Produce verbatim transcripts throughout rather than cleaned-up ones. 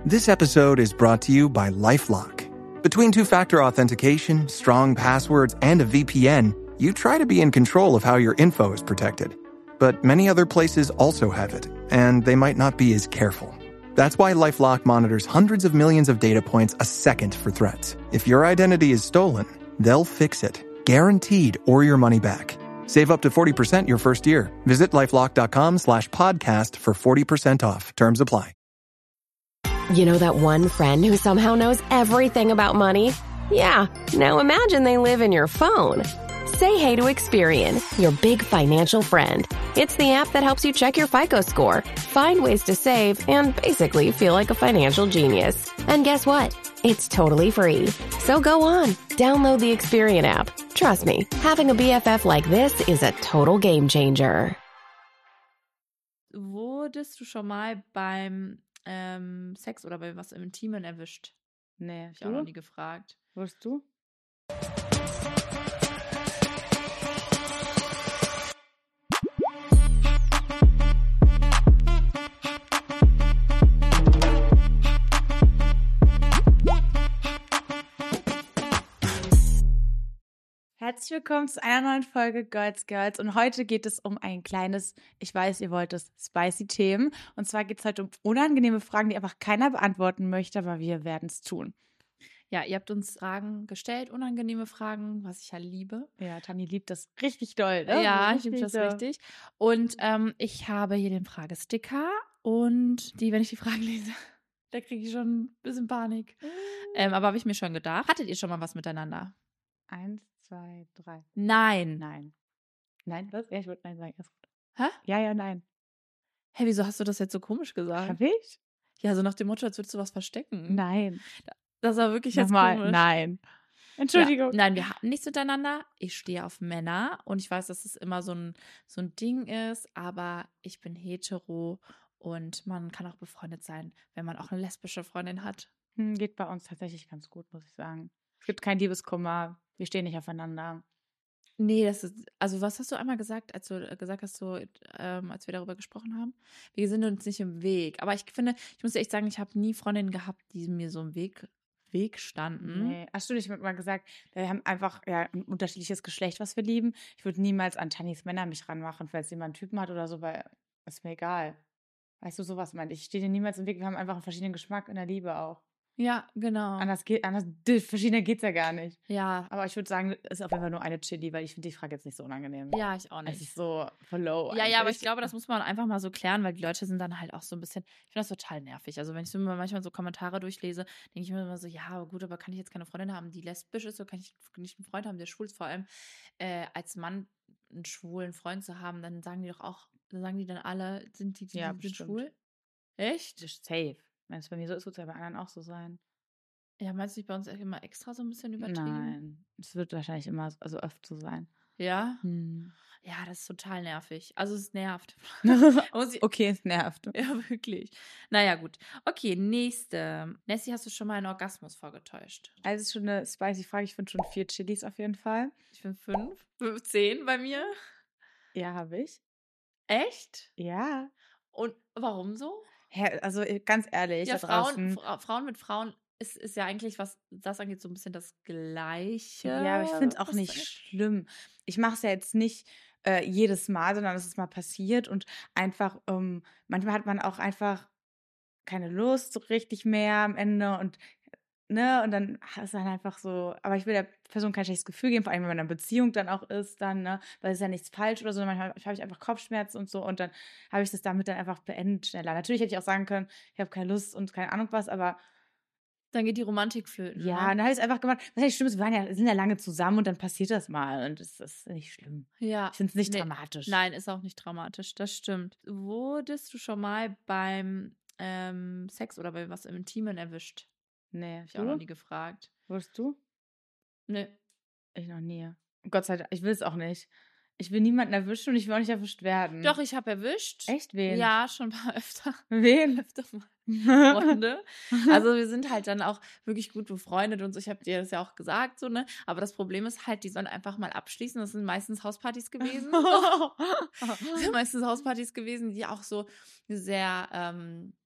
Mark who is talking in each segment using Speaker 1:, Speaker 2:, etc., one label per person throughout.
Speaker 1: This episode is brought to you by LifeLock. Between two-factor authentication, strong passwords, and a V P N, you try to be in control of how your info is protected. But many other places also have it, and they might not be as careful. That's why LifeLock monitors hundreds of millions of data points a second for threats. If your identity is stolen, they'll fix it, guaranteed, or your money back. Save up to forty percent your first year. Visit LifeLock.com slash podcast for forty percent off. Terms apply.
Speaker 2: You know that one friend who somehow knows everything about money? Yeah, now imagine they live in your phone. Say hey to Experian, your big financial friend. It's the app that helps you check your FICO score, find ways to save, and basically feel like a financial genius. And guess what? It's totally free. So go on, download the Experian app. Trust me, having a B F F like this is a total game changer.
Speaker 3: Wurdest du schon mal beim ähm, Sex oder bei was Intimen erwischt?
Speaker 4: Nee,
Speaker 3: Hab ich auch noch nie gefragt.
Speaker 4: Wurdest du? Herzlich willkommen zu einer neuen Folge Girls Girls und heute geht es um ein kleines, ich weiß, ihr wollt es, spicy Themen. Und zwar geht es heute um unangenehme Fragen, die einfach keiner beantworten möchte, aber wir werden es tun.
Speaker 3: Ja, ihr habt uns Fragen gestellt, unangenehme Fragen, was ich ja liebe.
Speaker 4: Ja, Tani liebt das richtig doll, ne?
Speaker 3: Ja, ich liebe das richtig. Und ähm, ich habe hier den Fragesticker und die, wenn ich die Fragen lese, da kriege ich schon ein bisschen Panik. Mm. Ähm, aber habe ich mir schon gedacht. Hattet ihr schon mal was miteinander?
Speaker 4: Eins, zwei, drei.
Speaker 3: Nein.
Speaker 4: Nein. Nein, was? Ja, ich wollte nein sagen. Erst gut.
Speaker 3: Hä?
Speaker 4: Ja, ja, nein.
Speaker 3: Hä, wieso hast du das jetzt so komisch gesagt?
Speaker 4: Hab ich?
Speaker 3: Ja, so nach dem Motto, als würdest du was verstecken.
Speaker 4: Nein.
Speaker 3: Das war wirklich jetzt
Speaker 4: Nochmal,
Speaker 3: komisch.
Speaker 4: nein. Entschuldigung.
Speaker 3: Ja, nein, wir hatten nichts miteinander. Ich stehe auf Männer und ich weiß, dass es immer so ein, so ein Ding ist, aber ich bin hetero und man kann auch befreundet sein, wenn man auch eine lesbische Freundin hat.
Speaker 4: Hm, geht bei uns tatsächlich ganz gut, muss ich sagen. Es gibt kein Liebeskummer, wir stehen nicht aufeinander.
Speaker 3: Nee, das ist, also was hast du einmal gesagt, als du gesagt hast, so, ähm, als wir darüber gesprochen haben? Wir sind uns nicht im Weg. Aber ich finde, ich muss echt sagen, ich habe nie Freundinnen gehabt, die mir so im Weg, Weg standen.
Speaker 4: Nee, hast du nicht mal gesagt, wir haben einfach ja, ein unterschiedliches Geschlecht, was wir lieben. Ich würde niemals an Tannis Männer mich ranmachen, falls jemand einen Typen hat oder so, weil ist mir egal. Weißt du, sowas meinte ich. Ich stehe dir niemals im Weg, wir haben einfach einen verschiedenen Geschmack in der Liebe auch.
Speaker 3: Ja, genau.
Speaker 4: Anders geht, anders, verschiedener geht's ja gar nicht.
Speaker 3: Ja.
Speaker 4: Aber ich würde sagen, es ist auf jeden Fall nur eine Chili, weil ich finde die Frage jetzt nicht so unangenehm.
Speaker 3: Ja, ich auch nicht.
Speaker 4: Es ist so voll low.
Speaker 3: Ja, ja, aber ich
Speaker 4: eigentlich.
Speaker 3: glaube, das muss man einfach mal so klären, weil die Leute sind dann halt auch so ein bisschen, ich finde das total nervig. Also wenn ich so manchmal so Kommentare durchlese, denke ich mir immer so, ja, gut, aber kann ich jetzt keine Freundin haben, die lesbisch ist, oder kann ich nicht einen Freund haben, der schwul ist? Vor allem äh, als Mann einen schwulen Freund zu haben, dann sagen die doch auch, dann sagen die dann alle, sind die, die,
Speaker 4: Ja,
Speaker 3: die sind
Speaker 4: bestimmt.
Speaker 3: schwul? Echt?
Speaker 4: Das ist safe. Wenn es bei mir so ist, wird es ja bei anderen auch so sein.
Speaker 3: Ja, meinst du nicht bei uns immer extra so ein bisschen übertrieben?
Speaker 4: Nein, es wird wahrscheinlich immer, also oft so sein.
Speaker 3: Ja?
Speaker 4: Hm.
Speaker 3: Ja, das ist total nervig. Also es nervt. Muss ich-
Speaker 4: Okay, es nervt.
Speaker 3: Ja, wirklich. Naja, gut. Okay, nächste. Nessie, hast du schon mal einen Orgasmus vorgetäuscht?
Speaker 4: Also es ist schon eine spicy Frage. Ich finde schon vier Chilis auf jeden Fall.
Speaker 3: Ich bin fünf, fünf, zehn bei mir.
Speaker 4: Ja, habe ich.
Speaker 3: Echt?
Speaker 4: Ja.
Speaker 3: Und warum so?
Speaker 4: Hä, also äh, ganz ehrlich,
Speaker 3: Ja,
Speaker 4: da
Speaker 3: Frauen,
Speaker 4: draußen.
Speaker 3: Fra Frauen mit Frauen ist, ist ja eigentlich, was das angeht, so ein bisschen das Gleiche.
Speaker 4: Ja, aber ich finde es auch
Speaker 3: was
Speaker 4: nicht
Speaker 3: das angeht.
Speaker 4: schlimm. Ich mache es ja jetzt nicht äh, jedes Mal, sondern es ist mal passiert und einfach, ähm, manchmal hat man auch einfach keine Lust so richtig mehr am Ende und ne, und dann ist dann einfach so, aber ich will der Person kein schlechtes Gefühl geben, vor allem wenn man in einer Beziehung dann auch ist, dann, ne, weil es ist ja nichts falsch oder so, manchmal habe ich einfach Kopfschmerzen und so und dann habe ich das damit dann einfach beendet schneller. Natürlich hätte ich auch sagen können, ich habe keine Lust und keine Ahnung was, aber
Speaker 3: Dann geht die Romantik flöten.
Speaker 4: ja,
Speaker 3: ne?
Speaker 4: und dann habe ich es einfach gemacht. Was nicht schlimm ist, wir waren ja, sind ja lange zusammen und dann passiert das mal und es ist nicht schlimm.
Speaker 3: Ja.
Speaker 4: Ich finde es nicht
Speaker 3: Nee.
Speaker 4: dramatisch.
Speaker 3: Nein, ist auch nicht dramatisch, das stimmt. Wurdest du schon mal beim ähm, Sex oder bei was Intimen erwischt?
Speaker 4: Nee,
Speaker 3: Hab ich auch noch nie gefragt.
Speaker 4: Wurdest du?
Speaker 3: Nee.
Speaker 4: Ich noch nie. Gott sei Dank, ich will es auch nicht. Ich will niemanden erwischen und ich will auch nicht erwischt werden.
Speaker 3: Doch, ich habe erwischt.
Speaker 4: Echt wen?
Speaker 3: Ja, schon ein paar öfter.
Speaker 4: Wen?
Speaker 3: öfter mal Freunde. Also wir sind halt dann auch wirklich gut befreundet und so. Ich habe dir das ja auch gesagt, so, ne? Aber das Problem ist halt, die sollen einfach mal abschließen. Das sind meistens Hauspartys gewesen. Das sind meistens Hauspartys gewesen, die auch so sehr, ähm,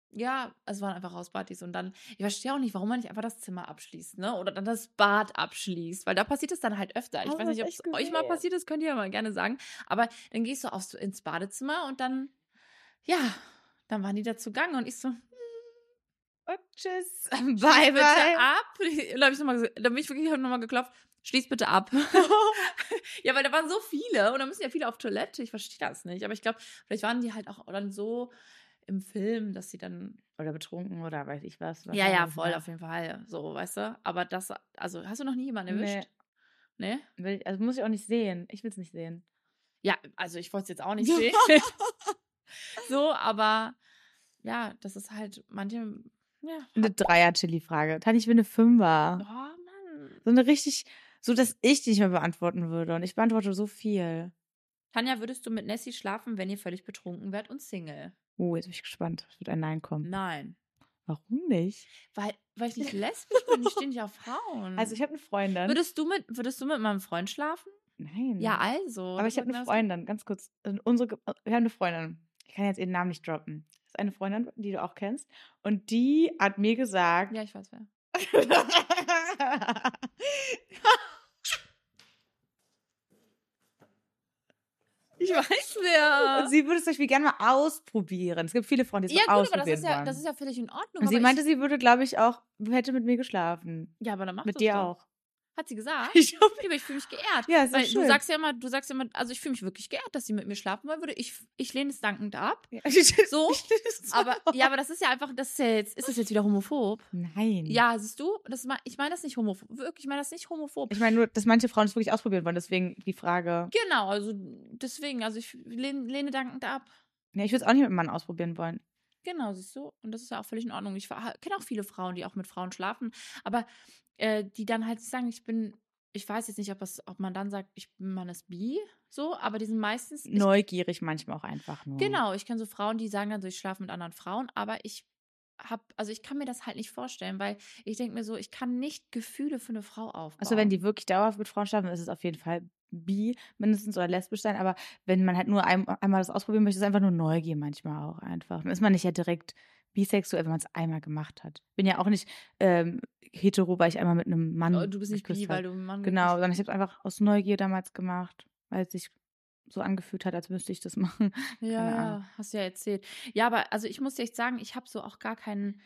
Speaker 3: Ja, es waren einfach Hauspartys und dann, ich verstehe auch nicht, warum man nicht einfach das Zimmer abschließt, ne? Oder dann das Bad abschließt, weil da passiert es dann halt öfter. Ich
Speaker 4: Hast du
Speaker 3: weiß nicht,
Speaker 4: das
Speaker 3: ob es
Speaker 4: echt
Speaker 3: euch mal
Speaker 4: gesehen?
Speaker 3: passiert ist, könnt ihr ja mal gerne sagen. Aber dann gehst du aufs, ins Badezimmer und dann, ja, dann waren die da zugange und ich so,
Speaker 4: Und tschüss.
Speaker 3: schließ
Speaker 4: Bye,
Speaker 3: bitte
Speaker 4: bye.
Speaker 3: ab. Und da hab ich noch mal, ges- da bin ich wirklich nochmal geklopft, schließ bitte ab. Ja, weil da waren so viele und da müssen ja viele auf Toilette. Ich verstehe das nicht. Aber ich glaube, vielleicht waren die halt auch dann so im Film, dass sie dann.
Speaker 4: Oder betrunken oder weiß ich was.
Speaker 3: Ja, ja,
Speaker 4: wahrscheinlich,
Speaker 3: voll,
Speaker 4: ne?
Speaker 3: auf jeden Fall. So, weißt du? Aber das, also, hast du noch nie jemanden
Speaker 4: Nee,
Speaker 3: erwischt? Nee?
Speaker 4: will ich, also muss ich auch nicht sehen. Ich will es nicht sehen.
Speaker 3: Ja, also ich wollte es jetzt auch nicht sehen. So, aber ja, das ist halt manche, ja.
Speaker 4: Eine
Speaker 3: Hat,
Speaker 4: Dreier-Chili-Frage. Tani, ich will eine Fünfer.
Speaker 3: oh Mann.
Speaker 4: So eine richtig, so dass ich die nicht mehr beantworten würde. Und ich beantworte so viel.
Speaker 3: Tanja, würdest du mit Nessie schlafen, wenn ihr völlig betrunken wärt und Single?
Speaker 4: Oh, jetzt bin ich gespannt. Es wird ein Nein kommen.
Speaker 3: Nein.
Speaker 4: Warum nicht?
Speaker 3: Weil, weil ich nicht lesbisch bin, ich stehe nicht auf Frauen.
Speaker 4: Also ich habe eine Freundin.
Speaker 3: Würdest du mit, würdest du mit meinem Freund schlafen?
Speaker 4: Nein.
Speaker 3: Ja, also.
Speaker 4: Aber
Speaker 3: das
Speaker 4: ich habe
Speaker 3: war
Speaker 4: eine
Speaker 3: genau
Speaker 4: Freundin, ganz kurz. Also unsere, Ge- wir haben eine Freundin. Ich kann jetzt ihren Namen nicht droppen. Das ist eine Freundin, die du auch kennst. Und die hat mir
Speaker 3: so.
Speaker 4: gesagt.
Speaker 3: Ja, ich weiß wer. Ich weiß wer.
Speaker 4: Und sie würde es zum Beispiel gerne mal ausprobieren. Es gibt viele Frauen, die es
Speaker 3: Ja,
Speaker 4: mal
Speaker 3: gut, aber das
Speaker 4: ausprobieren
Speaker 3: ist ja,
Speaker 4: wollen.
Speaker 3: das ist ja völlig in Ordnung.
Speaker 4: Und sie
Speaker 3: aber
Speaker 4: meinte,
Speaker 3: ich,
Speaker 4: sie würde, glaube ich, auch, hätte mit mir geschlafen.
Speaker 3: ja, aber dann mach
Speaker 4: Mit
Speaker 3: du's
Speaker 4: dir
Speaker 3: doch.
Speaker 4: auch.
Speaker 3: Hat sie gesagt?
Speaker 4: Ich hoffe,
Speaker 3: Ja, aber ich fühle mich geehrt.
Speaker 4: Ja, ist doch
Speaker 3: Weil
Speaker 4: schön.
Speaker 3: du sagst ja immer, du sagst ja immer, also ich fühle mich wirklich geehrt, dass sie mit mir schlafen wollen würde. Ich, ich lehne es dankend ab.
Speaker 4: Ja.
Speaker 3: So,
Speaker 4: Ich lese es
Speaker 3: aber
Speaker 4: vor.
Speaker 3: ja, aber das ist ja einfach, das ist ja jetzt, ist das jetzt wieder homophob?
Speaker 4: Nein.
Speaker 3: Ja, siehst du? Das, mei- ich meine das nicht homophob. Wirklich, ich meine das nicht homophob.
Speaker 4: Ich meine nur, dass manche Frauen es wirklich ausprobieren wollen. Deswegen die Frage.
Speaker 3: Genau, also deswegen, also ich lehne, lehne dankend ab.
Speaker 4: Ja, ich würde es auch nicht mit einem Mann ausprobieren wollen.
Speaker 3: Genau, siehst du? Und das ist ja auch völlig in Ordnung. Ich kenne auch viele Frauen, die auch mit Frauen schlafen, aber äh, die dann halt sagen, ich bin, ich weiß jetzt nicht, ob, es, ob man dann sagt, ich bin, man ist bi, so, aber die sind meistens. Ich,
Speaker 4: Neugierig manchmal auch einfach nur.
Speaker 3: genau, ich kenne so Frauen, die sagen dann so, ich schlafe mit anderen Frauen, aber ich habe, also ich kann mir das halt nicht vorstellen, weil ich denke mir so, ich kann nicht Gefühle für eine Frau aufbauen.
Speaker 4: Also wenn die wirklich dauerhaft mit Frauen schlafen, ist es auf jeden Fall bi mindestens oder lesbisch sein. Aber wenn man halt nur ein, einmal das ausprobieren möchte, ist es einfach nur Neugier manchmal auch einfach. Dann ist man nicht ja direkt bisexuell, wenn man es einmal gemacht hat. Bin ja auch nicht ähm, hetero, weil ich einmal mit einem Mann
Speaker 3: Oh, du bist nicht
Speaker 4: geküsst
Speaker 3: bi, weil
Speaker 4: hab.
Speaker 3: du einen Mann
Speaker 4: Genau,
Speaker 3: geküsst
Speaker 4: sondern ich habe es einfach aus Neugier damals gemacht, weil es sich so angefühlt hat, als müsste ich das machen.
Speaker 3: Ja,
Speaker 4: Keine
Speaker 3: ja,
Speaker 4: Ahnung.
Speaker 3: hast du ja erzählt. Ja, aber also ich muss dir echt sagen, ich habe so auch gar keinen,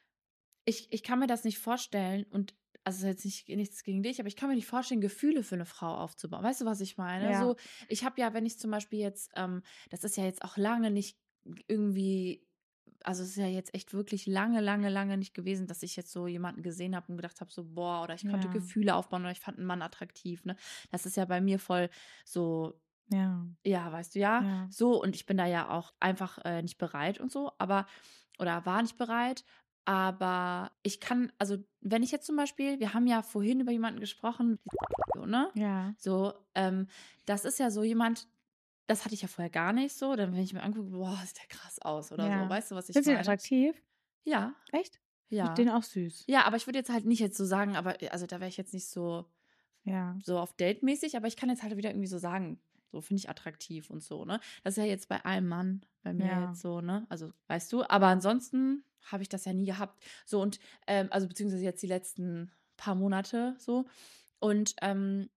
Speaker 3: ich, ich kann mir das nicht vorstellen und also jetzt nicht nichts gegen dich, aber ich kann mir nicht vorstellen, Gefühle für eine Frau aufzubauen. Weißt du, was ich meine?
Speaker 4: Ja.
Speaker 3: So, ich habe ja, wenn ich zum Beispiel jetzt, ähm, das ist ja jetzt auch lange nicht irgendwie, also es ist ja jetzt echt wirklich lange, lange, lange nicht gewesen, dass ich jetzt so jemanden gesehen habe und gedacht habe, so boah, oder ich konnte
Speaker 4: Ja.
Speaker 3: Gefühle aufbauen oder ich fand einen Mann attraktiv, ne? Das ist ja bei mir voll so,
Speaker 4: Ja.
Speaker 3: ja, weißt du, ja,
Speaker 4: Ja.
Speaker 3: so und ich bin da ja auch einfach äh, nicht bereit und so, aber, oder war nicht bereit, aber ich kann, also wenn ich jetzt zum Beispiel, wir haben ja vorhin über jemanden gesprochen, ne?
Speaker 4: Ja.
Speaker 3: So, ähm, das ist ja so jemand, das hatte ich ja vorher gar nicht so, dann wenn ich mir angucke, boah, sieht der krass aus oder
Speaker 4: Ja.
Speaker 3: so, weißt du, was ich
Speaker 4: Findest du ihn
Speaker 3: meine?
Speaker 4: attraktiv?
Speaker 3: Ja,
Speaker 4: Echt? Ich
Speaker 3: ja.
Speaker 4: find den auch süß.
Speaker 3: Ja, aber ich würde jetzt halt nicht jetzt so sagen, aber also da wäre ich jetzt nicht so,
Speaker 4: Ja.
Speaker 3: so auf Date-mäßig, aber ich kann jetzt halt wieder irgendwie so sagen, so finde ich attraktiv und so, ne? Das ist ja jetzt bei einem Mann, bei mir
Speaker 4: Ja.
Speaker 3: jetzt so, ne? Also, weißt du, aber ansonsten habe ich das ja nie gehabt. So und, ähm, also beziehungsweise jetzt die letzten paar Monate so. Und ähm,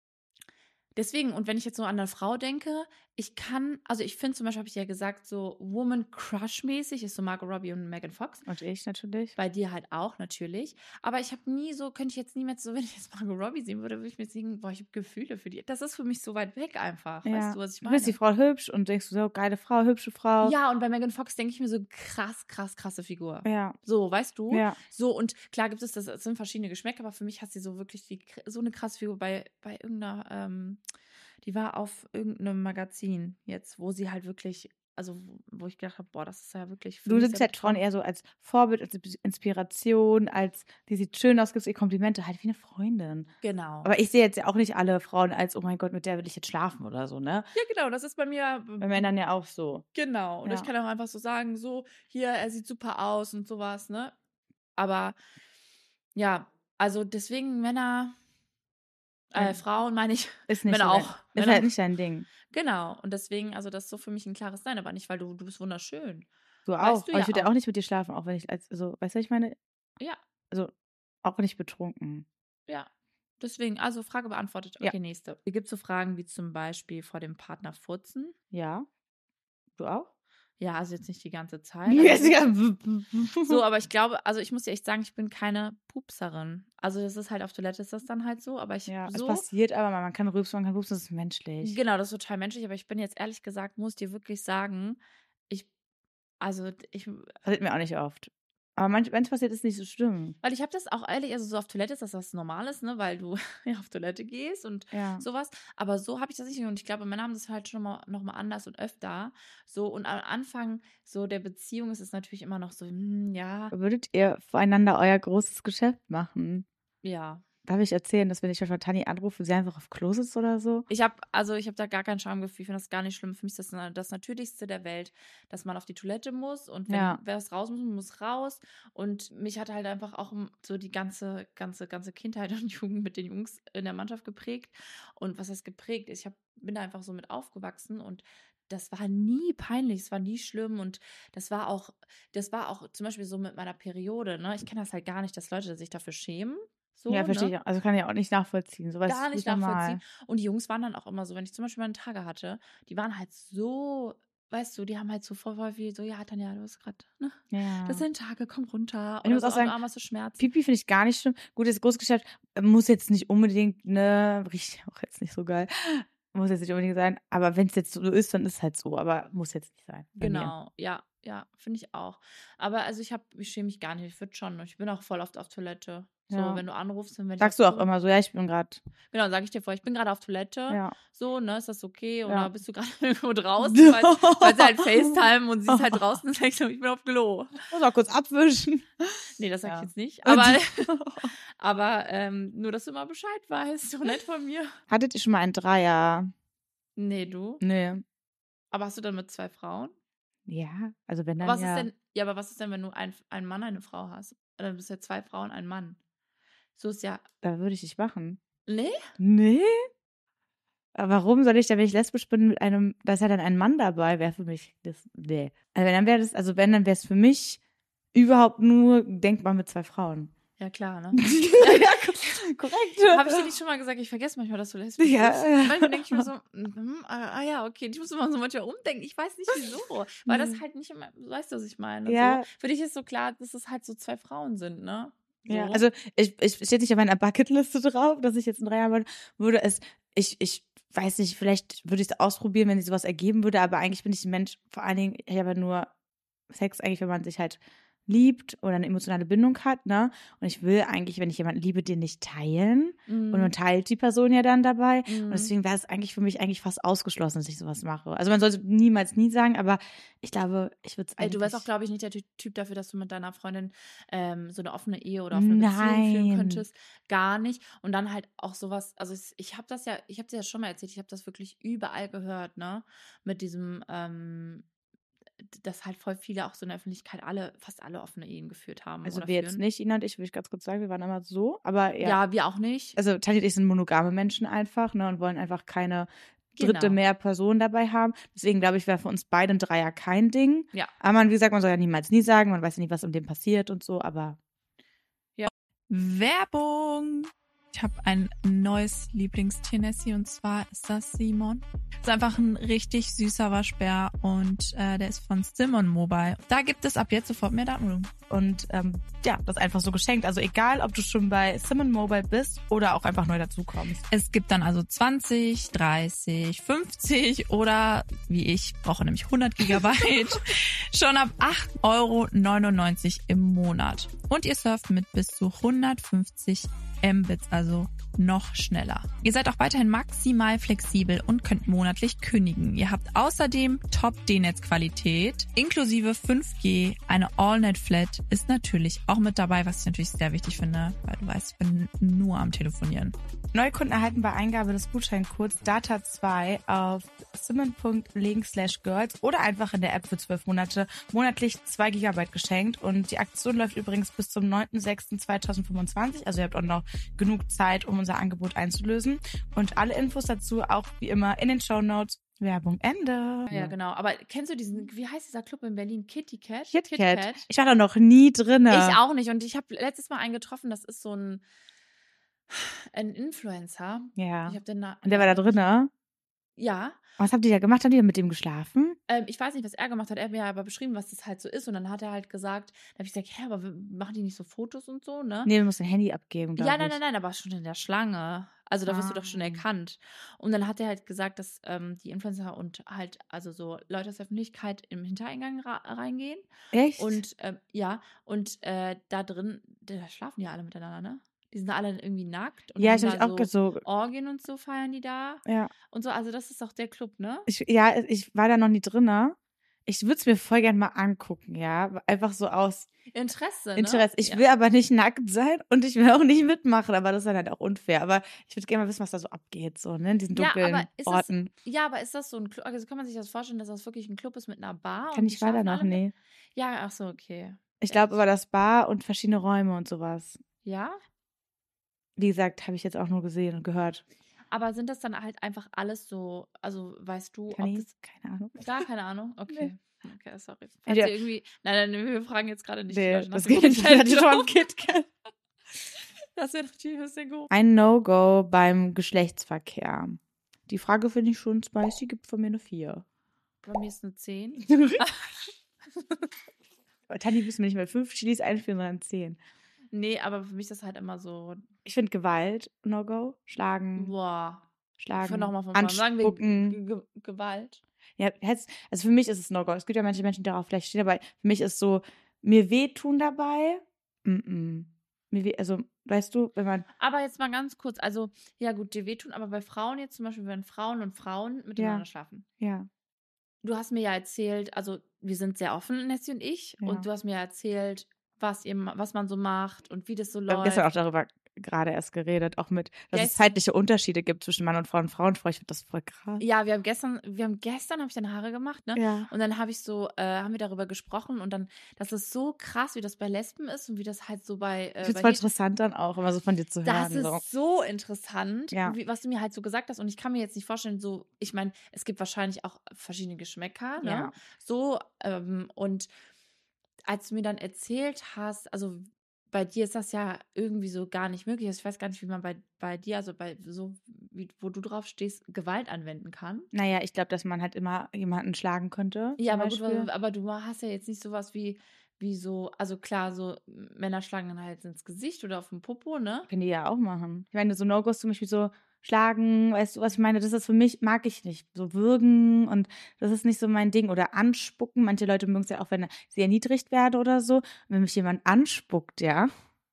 Speaker 3: deswegen, und wenn ich jetzt so an eine Frau denke, ich kann, also ich finde zum Beispiel, habe ich ja gesagt, so Woman Crush-mäßig ist so Margot Robbie und Megan Fox.
Speaker 4: Und ich natürlich.
Speaker 3: Bei dir halt auch, natürlich. Aber ich habe nie so, könnte ich jetzt niemals so, wenn ich jetzt Margot Robbie sehen würde, würde ich mir jetzt denken, boah, ich habe Gefühle für die. Das ist für mich so weit weg einfach.
Speaker 4: Ja.
Speaker 3: Weißt du, was ich
Speaker 4: Du
Speaker 3: meine?
Speaker 4: findest die Frau hübsch und denkst du so, geile Frau, hübsche Frau.
Speaker 3: Ja, und bei Megan Fox denke ich mir so, krass, krass, krasse Figur.
Speaker 4: Ja.
Speaker 3: So, weißt du?
Speaker 4: Ja.
Speaker 3: So, und klar gibt es das, es sind verschiedene Geschmäcker, aber für mich hat sie so wirklich die, so eine krasse Figur bei, bei irgendeiner, ähm, die war auf irgendeinem Magazin jetzt, wo sie halt wirklich, also wo ich gedacht habe, boah, das ist ja wirklich für
Speaker 4: Du
Speaker 3: mich
Speaker 4: siehst
Speaker 3: sehr
Speaker 4: halt Frauen
Speaker 3: betreffend.
Speaker 4: eher so als Vorbild, als Inspiration, als die sieht schön aus, gibst ihr Komplimente, halt wie eine Freundin.
Speaker 3: Genau.
Speaker 4: Aber ich sehe jetzt ja auch nicht alle Frauen als, oh mein Gott, mit der will ich jetzt schlafen oder so, ne?
Speaker 3: Ja, genau, das ist bei mir.
Speaker 4: Bei Männern ja auch so.
Speaker 3: Genau. Und
Speaker 4: Ja.
Speaker 3: ich kann auch einfach so sagen, so, hier, er sieht super aus und sowas, ne? Aber ja, also deswegen Männer, äh,
Speaker 4: Ja.
Speaker 3: Frauen meine ich,
Speaker 4: Ist nicht
Speaker 3: Männer
Speaker 4: so
Speaker 3: auch.
Speaker 4: Dein, ist
Speaker 3: Männer
Speaker 4: halt
Speaker 3: auch.
Speaker 4: nicht dein Ding.
Speaker 3: Genau. Und deswegen, also das ist so für mich ein klares Nein, aber nicht, weil du, du bist wunderschön.
Speaker 4: Du auch.
Speaker 3: Weißt du
Speaker 4: Aber
Speaker 3: ja
Speaker 4: ich würde ja
Speaker 3: auch.
Speaker 4: auch nicht mit dir schlafen, auch wenn ich, als, also, weißt du, was ich meine?
Speaker 3: Ja,
Speaker 4: Also, auch nicht betrunken.
Speaker 3: ja. Deswegen, also Frage beantwortet.
Speaker 4: Ja.
Speaker 3: Okay, nächste. Hier gibt es so Fragen wie zum Beispiel vor dem Partner furzen.
Speaker 4: Ja. Du auch?
Speaker 3: Ja, also jetzt nicht die ganze Zeit. Aber
Speaker 4: Yes, ja.
Speaker 3: so, aber ich glaube, also ich muss dir echt sagen, ich bin keine Pupserin. Also das ist halt auf Toilette ist das dann halt so, aber ich
Speaker 4: Ja, es
Speaker 3: so.
Speaker 4: passiert aber mal. Man kann rülpsen, man kann pupsen, das ist menschlich.
Speaker 3: Genau, das ist total menschlich, aber ich bin jetzt ehrlich gesagt, muss dir wirklich sagen, ich, also ich,
Speaker 4: Passiert mir auch nicht oft. Aber manch, wenn es passiert, ist es nicht so schlimm.
Speaker 3: weil ich habe das auch ehrlich, also so auf Toilette ist das was Normales, ne, weil du ja auf Toilette gehst und
Speaker 4: Ja.
Speaker 3: sowas, aber so habe ich das nicht und ich glaube, Männer haben das halt schon mal noch mal anders und öfter, so und am Anfang so der Beziehung ist es natürlich immer noch so, hm, ja,
Speaker 4: Würdet ihr voreinander euer großes Geschäft machen?
Speaker 3: ja.
Speaker 4: Darf ich erzählen, dass wenn ich schon Tani anrufe, sie einfach auf Klo sitzt oder so?
Speaker 3: Ich habe, also ich habe da gar kein Schamgefühl, ich finde das gar nicht schlimm. Für mich ist das na- das Natürlichste der Welt, dass man auf die Toilette muss und wenn
Speaker 4: Ja.
Speaker 3: wer was raus muss, muss raus. Und mich hat halt einfach auch m- so die ganze, ganze, ganze Kindheit und Jugend mit den Jungs in der Mannschaft geprägt. Und was heißt geprägt? Ich hab, bin da einfach so mit aufgewachsen und das war nie peinlich, es war nie schlimm und das war auch, das war auch zum Beispiel so mit meiner Periode, ne? Ich kenne das halt gar nicht, dass Leute sich dafür schämen. So,
Speaker 4: Ja, verstehe
Speaker 3: ne?
Speaker 4: ich. auch. Also kann ich auch nicht nachvollziehen. Sowas
Speaker 3: Gar
Speaker 4: ist
Speaker 3: nicht
Speaker 4: normal.
Speaker 3: nachvollziehen. Und die Jungs waren dann auch immer so, wenn ich zum Beispiel meine Tage hatte, die waren halt so, weißt du, die haben halt so voll, voll viel so, ja, Tanja, du hast gerade, ne?
Speaker 4: Ja.
Speaker 3: Das sind Tage, komm runter.
Speaker 4: Ich
Speaker 3: Oder
Speaker 4: muss
Speaker 3: so,
Speaker 4: auch sagen,
Speaker 3: am Arm hast du Schmerzen.
Speaker 4: Pipi finde ich gar nicht schlimm. Gut, das Großgeschäft muss jetzt nicht unbedingt, ne, riecht auch jetzt nicht so geil. Muss jetzt nicht unbedingt sein. Aber wenn es jetzt so ist, dann ist es halt so. Aber muss jetzt nicht sein. bei mir.
Speaker 3: Genau, ja, ja, finde ich auch. Aber also ich habe, ich schäme mich gar nicht, ich würde schon, ich bin auch voll oft auf Toilette. So,
Speaker 4: Ja.
Speaker 3: wenn du anrufst, dann wenn ich
Speaker 4: Sagst
Speaker 3: auf
Speaker 4: du auch
Speaker 3: Klo-
Speaker 4: immer so, ja, ich bin gerade.
Speaker 3: Genau, sage ich dir vor, ich bin gerade auf Toilette.
Speaker 4: Ja.
Speaker 3: So, ne, ist das okay? Oder
Speaker 4: Ja.
Speaker 3: bist du gerade irgendwo draußen? Weil, weil sie halt FaceTime und sie ist halt draußen und sagt, ich bin auf Klo.
Speaker 4: Muss auch kurz abwischen.
Speaker 3: Nee, das sag
Speaker 4: Ja.
Speaker 3: ich jetzt nicht. Aber, aber ähm, nur, dass du mal Bescheid weißt. So nett von mir.
Speaker 4: Hattet ihr schon mal einen Dreier?
Speaker 3: Nee, du.
Speaker 4: Nee.
Speaker 3: Aber hast du dann mit zwei Frauen?
Speaker 4: Ja, also wenn dann
Speaker 3: Was
Speaker 4: ja.
Speaker 3: ist denn, ja, aber was ist denn, wenn du ein, einen Mann, eine Frau hast? Dann bist du ja zwei Frauen, ein Mann. So ist ja.
Speaker 4: Da würde ich nicht machen.
Speaker 3: Nee?
Speaker 4: Nee? Aber warum soll ich da, wenn ich lesbisch bin, mit einem, da ist ja dann ein Mann dabei, wäre für mich das, nee. Also wenn dann wäre das, also wenn, dann wäre es für mich überhaupt nur denkbar mit zwei Frauen.
Speaker 3: Ja, klar, ne?
Speaker 4: ja, korrekt.
Speaker 3: Habe ich dir nicht schon mal gesagt, ich vergesse manchmal, dass du lesbisch
Speaker 4: Ja,
Speaker 3: bist.
Speaker 4: ja.
Speaker 3: Manchmal denke ich mir so, mhm, ah, ah ja, okay, ich muss immer so manchmal umdenken. Ich weiß nicht wieso. Weil das halt nicht immer, weißt du, was ich meine?
Speaker 4: Ja.
Speaker 3: So, für dich ist so klar, dass es halt so zwei Frauen sind, ne? So.
Speaker 4: Ja, also ich, ich steht nicht auf meiner Bucketliste drauf, dass ich jetzt einen Dreier wollen würde. Es, ich, ich weiß nicht, vielleicht würde ich es ausprobieren, wenn sich sowas ergeben würde, aber eigentlich bin ich ein Mensch, vor allen Dingen, ich habe ja nur Sex eigentlich, wenn man sich halt liebt oder eine emotionale Bindung hat, ne? Und ich will eigentlich, wenn ich jemanden liebe, den nicht teilen.
Speaker 3: Mhm.
Speaker 4: Und man teilt die Person ja dann dabei.
Speaker 3: Mhm.
Speaker 4: Und deswegen wäre es eigentlich für mich eigentlich fast ausgeschlossen, dass ich sowas mache. Also man sollte niemals nie sagen, aber ich glaube, ich würde es
Speaker 3: Ey,
Speaker 4: eigentlich...
Speaker 3: du wärst auch, glaube ich, nicht der Ty- Typ dafür, dass du mit deiner Freundin ähm, so eine offene Ehe oder offene Beziehung führen
Speaker 4: Nein.
Speaker 3: könntest. Gar nicht. Und dann halt auch sowas, also ich, ich habe das ja, ich habe dir ja schon mal erzählt, ich habe das wirklich überall gehört, ne? Mit diesem, ähm, dass halt voll viele auch so in der Öffentlichkeit alle, fast alle offene Ehen geführt haben.
Speaker 4: Also
Speaker 3: oder
Speaker 4: wir jetzt
Speaker 3: führen.
Speaker 4: nicht, Ina und ich, will ich ganz kurz sagen, wir waren immer so, aber ja.
Speaker 3: Ja, wir auch nicht.
Speaker 4: Also Tanja und ich sind monogame Menschen einfach, ne, und wollen einfach keine dritte
Speaker 3: Genau.
Speaker 4: mehr Person dabei haben. Deswegen glaube ich, wäre für uns beide ein Dreier kein Ding.
Speaker 3: Ja.
Speaker 4: Aber man, wie gesagt, man soll ja niemals nie sagen, man weiß ja nie, was um dem passiert und so, aber
Speaker 5: Werbung! Ich habe ein neues Lieblingstier-Nessie und zwar ist das Simon. Das ist einfach ein richtig süßer Waschbär und äh, der ist von Simon Mobile. Da gibt es ab jetzt sofort mehr Datenvolumen.
Speaker 4: und ähm, ja, das einfach so geschenkt. Also egal, ob du schon bei Simon Mobile bist oder auch einfach neu dazukommst.
Speaker 5: Es gibt dann also zwanzig, dreißig, fünfzig oder wie ich, brauche nämlich hundert Gigabyte, schon ab acht Euro neunundneunzig im Monat. Und ihr surft mit bis zu hundertfünfzig Mbits, also noch schneller. Ihr seid auch weiterhin maximal flexibel und könnt monatlich kündigen. Ihr habt außerdem Top-D-Netz-Qualität, inklusive fünf G. Eine All-Net-Flat ist natürlich auch mit dabei, was ich natürlich sehr wichtig finde, weil du weißt, ich bin nur am Telefonieren.
Speaker 4: Neukunden erhalten bei Eingabe des Gutscheincodes Data zwei auf simon.link slash girls oder einfach in der App für zwölf Monate monatlich zwei Gigabyte geschenkt. Und die Aktion läuft übrigens bis zum neunten sechsten zweitausendfünfundzwanzig. Also ihr habt auch noch genug Zeit, um unser Angebot einzulösen. Und alle Infos dazu auch wie immer in den Shownotes. Werbung Ende.
Speaker 3: Ja, genau. Aber kennst du diesen, wie heißt dieser Club in Berlin? Kitty Cat?
Speaker 4: Kit Kat. Ich war da noch nie drin.
Speaker 3: Ich auch nicht. Und ich habe letztes Mal einen getroffen, das ist so ein, ein Influencer.
Speaker 4: Ja.
Speaker 3: Ich habe den Na-
Speaker 4: Und der war da drin, ne?
Speaker 3: Ja.
Speaker 4: Was habt ihr da gemacht? Habt ihr mit dem geschlafen?
Speaker 3: Ähm, ich weiß nicht, was er gemacht hat. Er hat mir aber beschrieben, was das halt so ist. Und dann hat er halt gesagt, da habe ich gesagt, hä, aber wir- machen die nicht so Fotos und so, ne?
Speaker 4: Nee, wir mussten ein Handy abgeben, glaube
Speaker 3: Ja,
Speaker 4: ich.
Speaker 3: nein, nein, nein, aber schon in der Schlange. Also da wirst du doch schon
Speaker 4: Ah.
Speaker 3: erkannt. Und dann hat er halt gesagt, dass ähm, die Influencer und halt, also so Leute aus der Öffentlichkeit im Hintereingang ra- reingehen.
Speaker 4: Echt?
Speaker 3: Und ähm, ja, und äh, da drin, da schlafen die alle miteinander, ne? Die sind da alle irgendwie nackt und
Speaker 4: ja,
Speaker 3: haben
Speaker 4: ich habe
Speaker 3: da
Speaker 4: auch
Speaker 3: so
Speaker 4: so.
Speaker 3: Orgien und so feiern die da.
Speaker 4: Ja.
Speaker 3: Und so, also das ist auch der Club, ne?
Speaker 4: Ich, ja, ich war da noch nie drin. Ich würde es mir voll gern mal angucken, ja. Einfach so aus
Speaker 3: Interesse, ne?
Speaker 4: Interesse. Ich
Speaker 3: Ja.
Speaker 4: will aber nicht nackt sein und ich will auch nicht mitmachen, aber das ist dann halt auch unfair. Aber ich würde gerne mal wissen, was da so abgeht, so, ne, in diesen
Speaker 3: Ja,
Speaker 4: dunklen
Speaker 3: aber ist das,
Speaker 4: Orten.
Speaker 3: ja, aber ist das so ein Club? Also kann man sich das vorstellen, dass das wirklich ein Club ist mit einer Bar?
Speaker 4: Kann
Speaker 3: und
Speaker 4: ich
Speaker 3: die
Speaker 4: weiter
Speaker 3: schlafen
Speaker 4: noch?
Speaker 3: alle mit?
Speaker 4: Nee.
Speaker 3: Ja, ach so, okay.
Speaker 4: Ich
Speaker 3: Ja,
Speaker 4: glaube
Speaker 3: ich-
Speaker 4: aber das Bar und verschiedene Räume und sowas.
Speaker 3: Ja?
Speaker 4: Wie gesagt, habe ich jetzt auch nur gesehen und gehört.
Speaker 3: Aber sind das dann halt einfach alles so, also weißt du,
Speaker 4: Kann
Speaker 3: ob
Speaker 4: ich?
Speaker 3: das,
Speaker 4: Keine Ahnung.
Speaker 3: gar keine Ahnung? Okay. Okay, sorry. Falls
Speaker 4: Ja.
Speaker 3: ihr irgendwie, nein, nein, wir fragen jetzt gerade nicht die
Speaker 4: Nee,
Speaker 3: Leute nach
Speaker 4: das
Speaker 3: dem
Speaker 4: geht nicht.
Speaker 3: Hotel.
Speaker 4: Das ist schon KitKat.
Speaker 3: Das wäre natürlich ein bisschen gut.
Speaker 4: Ein No-Go beim Geschlechtsverkehr. Die Frage finde ich schon spicy, gibt von mir eine vier.
Speaker 3: Bei mir ist eine zehn.
Speaker 4: Tani müssen wir nicht mehr fünf Chilis einführen, sondern zehn.
Speaker 3: Nee, aber für mich ist das halt immer so,
Speaker 4: Ich finde Gewalt No-Go. Schlagen,
Speaker 3: boah.
Speaker 4: schlagen,
Speaker 3: Für nochmal von vorne. Sagen wir
Speaker 4: anspucken.
Speaker 3: G- G- Gewalt.
Speaker 4: Ja, jetzt- also für mich ist es No-Go. Es gibt ja manche Menschen, die darauf vielleicht stehen, aber für mich ist so, mir wehtun dabei. Mm-mm. Mir weh, also, weißt du, wenn man,
Speaker 3: Aber jetzt mal ganz kurz, also, ja gut, dir wehtun, aber bei Frauen jetzt zum Beispiel, wenn Frauen und Frauen miteinander
Speaker 4: Ja.
Speaker 3: schlafen.
Speaker 4: ja,
Speaker 3: Du hast mir ja erzählt, also wir sind sehr offen, Nessie und ich,
Speaker 4: Ja.
Speaker 3: und du hast mir ja erzählt, was ihr, ma- was man so macht und wie das so
Speaker 4: wir haben
Speaker 3: läuft.
Speaker 4: gestern auch darüber gerade erst geredet, auch mit, dass
Speaker 3: Ja,
Speaker 4: es
Speaker 3: ich-
Speaker 4: zeitliche Unterschiede gibt zwischen Mann und Frau und Frauenfrau. Ich finde das voll krass.
Speaker 3: Ja, wir haben gestern, wir haben gestern habe ich deine Haare gemacht, ne?
Speaker 4: Ja.
Speaker 3: Und dann habe ich so, äh, haben wir darüber gesprochen und dann, das ist so krass, wie das bei Lesben ist und wie das halt so bei,
Speaker 4: Ich
Speaker 3: äh,
Speaker 4: finde es
Speaker 3: bei
Speaker 4: voll
Speaker 3: Hetero-
Speaker 4: interessant dann auch, immer so von dir zu
Speaker 3: Das
Speaker 4: hören.
Speaker 3: ist
Speaker 4: So.
Speaker 3: so interessant,
Speaker 4: Ja.
Speaker 3: wie, was du mir halt so gesagt hast. Und ich kann mir jetzt nicht vorstellen, so, ich meine, es gibt wahrscheinlich auch verschiedene Geschmäcker, ne?
Speaker 4: Ja.
Speaker 3: So, ähm, und als du mir dann erzählt hast, also bei dir ist das ja irgendwie so gar nicht möglich. Also ich weiß gar nicht, wie man bei, bei dir, also bei so, wie, wo du drauf stehst, Gewalt anwenden kann.
Speaker 4: Naja, ich glaube, dass man halt immer jemanden schlagen könnte.
Speaker 3: Ja,
Speaker 4: zum
Speaker 3: aber gut,
Speaker 4: Beispiel.
Speaker 3: aber, aber du hast ja jetzt nicht sowas wie, wie so, also klar, so Männer schlagen dann halt ins Gesicht oder auf den Popo, ne?
Speaker 4: Können die ja auch machen. Ich meine, so No-Gos zum Beispiel so schlagen, weißt du, was ich meine? Das ist für mich, mag ich nicht. So würgen und das ist nicht so mein Ding. Oder anspucken. Manche Leute mögen es ja auch, wenn sie erniedrigt werden oder so. Und wenn mich jemand anspuckt, ja,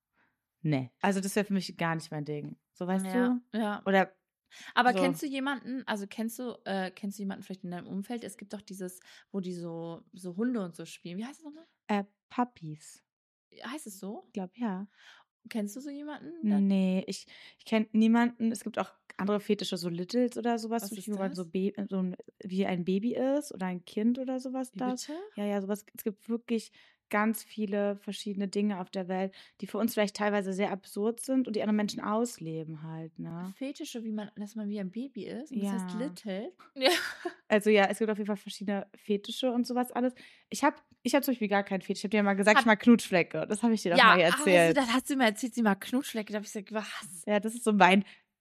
Speaker 4: nee. Also das wäre für mich gar nicht mein Ding. So, weißt
Speaker 3: Ja,
Speaker 4: du?
Speaker 3: ja.
Speaker 4: Oder,
Speaker 3: Aber
Speaker 4: So.
Speaker 3: kennst du jemanden, also kennst du, äh, kennst du jemanden vielleicht in deinem Umfeld? Es gibt doch dieses, wo die so, so Hunde und so spielen. Wie heißt es nochmal?
Speaker 4: äh, Puppies.
Speaker 3: Heißt es so?
Speaker 4: Ich glaube, ja.
Speaker 3: Kennst du so jemanden? dann?
Speaker 4: Nee, ich, ich kenne niemanden. Es gibt auch andere Fetische, so Littles oder sowas,
Speaker 3: Was
Speaker 4: zum
Speaker 3: ist
Speaker 4: Beispiel, wo man so,
Speaker 3: das?
Speaker 4: Ba- so ein, wie ein Baby ist oder ein Kind oder sowas.
Speaker 3: Wie
Speaker 4: Das.
Speaker 3: bitte?
Speaker 4: Ja, ja, sowas. Es gibt wirklich ganz viele verschiedene Dinge auf der Welt, die für uns vielleicht teilweise sehr absurd sind und die andere Menschen ausleben halt, ne?
Speaker 3: Fetische, wie man, dass man wie ein Baby ist. Und das heißt
Speaker 4: Ja.
Speaker 3: Little. Ja.
Speaker 4: Also ja, es gibt auf jeden Fall verschiedene Fetische und sowas alles. Ich habe ich hab zum Beispiel gar keinen Fetisch. Ich habe dir ja mal gesagt,
Speaker 3: Hab-
Speaker 4: ich mag Knutschflecke. Das habe ich dir doch
Speaker 3: Ja,
Speaker 4: mal
Speaker 3: aber weißt
Speaker 4: erzählt.
Speaker 3: du, dann hast du mir erzählt, sie mag Knutschlecke. Da habe ich gesagt, was?
Speaker 4: Ja, das ist so mein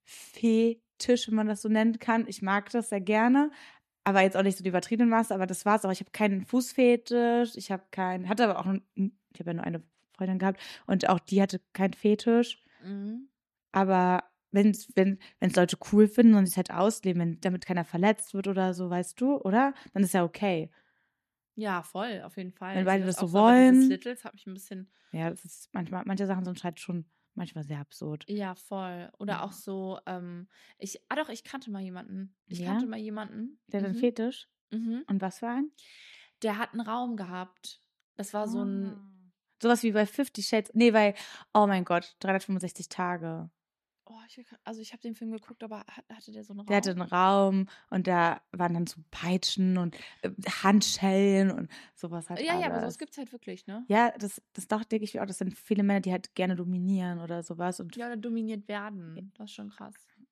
Speaker 4: Fetisch, wenn man das so nennen kann. Ich mag das sehr gerne, aber jetzt auch nicht so die übertriebenen Maße, aber das war's auch. Ich habe keinen Fußfetisch, ich habe keinen, hatte aber auch, einen- ich habe ja nur eine Freundin gehabt und auch die hatte keinen Fetisch,
Speaker 3: Mhm.
Speaker 4: aber wenn's, wenn es Leute cool finden und es halt ausleben, wenn damit keiner verletzt wird oder so, weißt du, oder? Dann ist ja okay.
Speaker 3: Ja, voll, auf jeden Fall.
Speaker 4: Wenn
Speaker 3: Ich
Speaker 4: beide
Speaker 3: sehe
Speaker 4: das so
Speaker 3: auch aber dieses
Speaker 4: wollen.
Speaker 3: Littles habe ich ein bisschen,
Speaker 4: Ja, das ist manchmal, manche Sachen sind halt schon manchmal sehr absurd.
Speaker 3: ja, voll. Oder
Speaker 4: Ja.
Speaker 3: auch so, ähm, ich, ah doch, ich kannte mal jemanden. Ich
Speaker 4: Ja?
Speaker 3: kannte mal jemanden.
Speaker 4: Der hat einen
Speaker 3: Mhm.
Speaker 4: Fetisch?
Speaker 3: Mhm.
Speaker 4: Und was für ein?
Speaker 3: Der hat einen Raum gehabt. Das war so ein,
Speaker 4: Ah. Sowas wie bei Fifty Shades. Nee, bei, oh mein Gott, dreihundertfünfundsechzig Tage.
Speaker 3: oh, ich, also ich habe den Film geguckt, aber hat, hatte der so einen Raum?
Speaker 4: Der hatte einen Raum und da waren dann so Peitschen und äh, Handschellen und sowas halt.
Speaker 3: Ja, ja, aber
Speaker 4: alles.
Speaker 3: sowas gibt's halt wirklich, ne?
Speaker 4: Ja, das, das doch, denke ich mir auch, das sind viele Männer, die halt gerne dominieren oder sowas. Und
Speaker 3: Ja, oder dominiert werden. Das ist schon krass.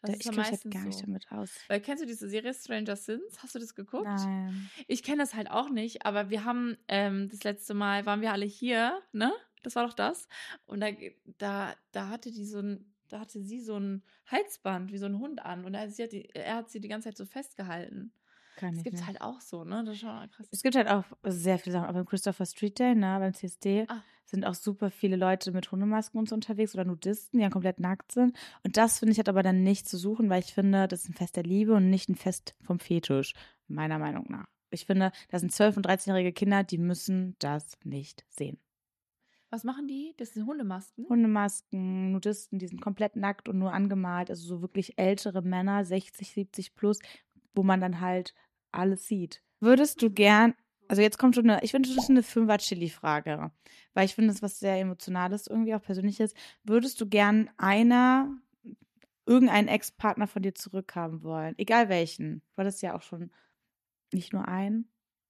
Speaker 3: Das
Speaker 4: Da-
Speaker 3: ist
Speaker 4: Ich
Speaker 3: ja
Speaker 4: kenne mich halt
Speaker 3: meistens
Speaker 4: gar nicht
Speaker 3: so.
Speaker 4: damit aus.
Speaker 3: Weil kennst du diese Serie Stranger Things? Hast du das geguckt?
Speaker 4: Nein.
Speaker 3: Ich kenne das halt auch nicht, aber wir haben ähm, das letzte Mal waren wir alle hier, ne? Das war doch das. Und da, da, da hatte die so ein, da hatte sie so ein Halsband wie so ein Hund an und er, sie hat die, er hat sie die ganze Zeit so festgehalten.
Speaker 4: Kann
Speaker 3: Das
Speaker 4: ich
Speaker 3: gibt's
Speaker 4: nicht.
Speaker 3: halt auch so, ne? Das ist schon krass.
Speaker 4: Es gibt halt auch sehr viele Sachen. Auch beim Christopher Street Day, ne, beim C S D,
Speaker 3: Ah.
Speaker 4: sind auch super viele Leute mit Hundemasken und so unterwegs oder Nudisten, die ja komplett nackt sind. Und das, finde ich, hat aber dann nicht zu suchen, weil ich finde, das ist ein Fest der Liebe und nicht ein Fest vom Fetisch, meiner Meinung nach. Ich finde, das sind zwölf- und dreizehnjährige Kinder, die müssen das nicht sehen.
Speaker 3: Was machen die? Das sind Hundemasken?
Speaker 4: Hundemasken, Nudisten, die sind komplett nackt und nur angemalt. Also so wirklich ältere Männer, sechzig, siebzig plus, wo man dann halt alles sieht. Würdest du gern, also jetzt kommt schon eine, ich finde, das ist eine Fünfer-Chili-Frage, weil ich finde, das ist was sehr Emotionales, irgendwie auch Persönliches. Würdest du gern einer, irgendeinen Ex-Partner von dir zurückhaben wollen? Egal welchen. Du hattest ja auch schon nicht nur einen.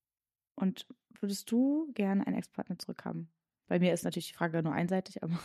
Speaker 4: Und würdest du gern einen Ex-Partner zurückhaben? Bei mir ist natürlich die Frage nur einseitig, aber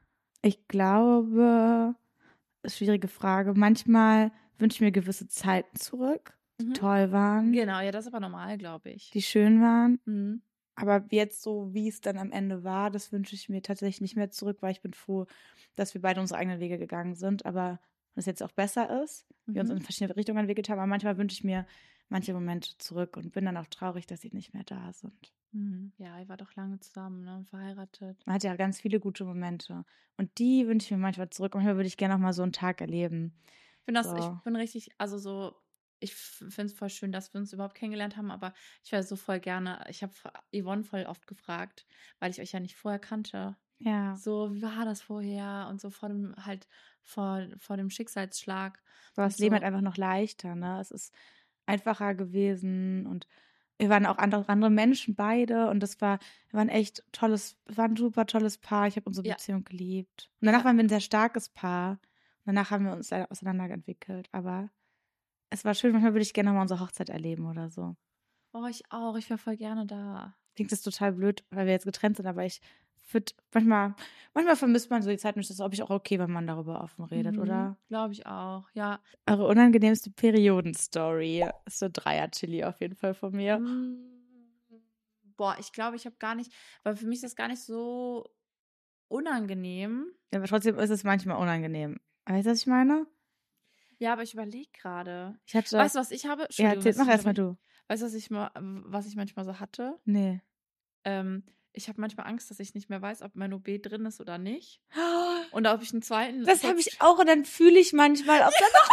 Speaker 4: ich glaube, schwierige Frage. Manchmal wünsche ich mir gewisse Zeiten zurück, die
Speaker 3: Mhm.
Speaker 4: toll waren,
Speaker 3: Genau, ja, das ist aber normal, glaube ich.
Speaker 4: die schön waren.
Speaker 3: Mhm.
Speaker 4: Aber jetzt so, wie es dann am Ende war, das wünsche ich mir tatsächlich nicht mehr zurück, weil ich bin froh, dass wir beide unsere eigenen Wege gegangen sind. Aber es jetzt auch besser ist, wir uns
Speaker 3: Mhm.
Speaker 4: in verschiedene Richtungen entwickelt haben. Aber manchmal wünsche ich mir manche Momente zurück und bin dann auch traurig, dass sie nicht mehr da sind.
Speaker 3: Mhm. Ja, ihr wart doch lange zusammen, ne? Und verheiratet.
Speaker 4: Man hat ja ganz viele gute Momente. Und die wünsche ich mir manchmal zurück. Manchmal würde ich gerne noch mal so einen Tag erleben.
Speaker 3: Ich bin, das,
Speaker 4: So.
Speaker 3: ich bin richtig, also so, ich finde es voll schön, dass wir uns überhaupt kennengelernt haben, aber ich wäre so voll gerne, ich habe Yvonne voll oft gefragt, weil ich euch ja nicht vorher kannte.
Speaker 4: Ja.
Speaker 3: So, wie war das vorher? Und so vor dem, halt, vor, vor dem Schicksalsschlag.
Speaker 4: Aber
Speaker 3: Und
Speaker 4: das Leben
Speaker 3: so.
Speaker 4: hat einfach noch leichter, ne? Es ist einfacher gewesen und wir waren auch andere, andere Menschen beide und das war, wir waren echt tolles, wir waren ein super tolles Paar. Ich habe unsere
Speaker 3: Ja.
Speaker 4: Beziehung geliebt. Und danach
Speaker 3: Ja.
Speaker 4: waren wir ein sehr starkes Paar. Und danach haben wir uns leider auseinanderentwickelt. Aber es war schön, manchmal würde ich gerne noch mal unsere Hochzeit erleben oder so.
Speaker 3: Oh, ich auch. Ich wäre voll gerne da.
Speaker 4: Klingt das total blöd, weil wir jetzt getrennt sind, aber ich finde, manchmal, manchmal vermisst man so die Zeit und es ist, glaube ich, auch okay, wenn man darüber offen redet,
Speaker 3: Mhm.
Speaker 4: oder?
Speaker 3: Glaube ich auch, ja.
Speaker 4: Eure unangenehmste Periodenstory ist so Dreier-Chili auf jeden Fall von mir.
Speaker 3: Mm, Boah, ich glaube, ich habe gar nicht, weil für mich ist das gar nicht so unangenehm.
Speaker 4: Aber trotzdem ist es manchmal unangenehm. Weißt du, was ich meine?
Speaker 3: Ja, aber ich überlege gerade.
Speaker 4: Ich hatte.
Speaker 3: Weißt du, was ich habe?
Speaker 4: Ja,
Speaker 3: Entschuldigung,
Speaker 4: erzähl,
Speaker 3: dass
Speaker 4: mach
Speaker 3: ich
Speaker 4: erstmal
Speaker 3: unterbreche.
Speaker 4: du.
Speaker 3: Weißt du, was ich, mal, was ich manchmal so hatte?
Speaker 4: Nee.
Speaker 3: Ähm, ich habe manchmal Angst, dass ich nicht mehr weiß, ob mein O B drin ist oder nicht. Und ob ich einen zweiten.
Speaker 4: Das habe ich auch und dann fühle ich manchmal, ob da noch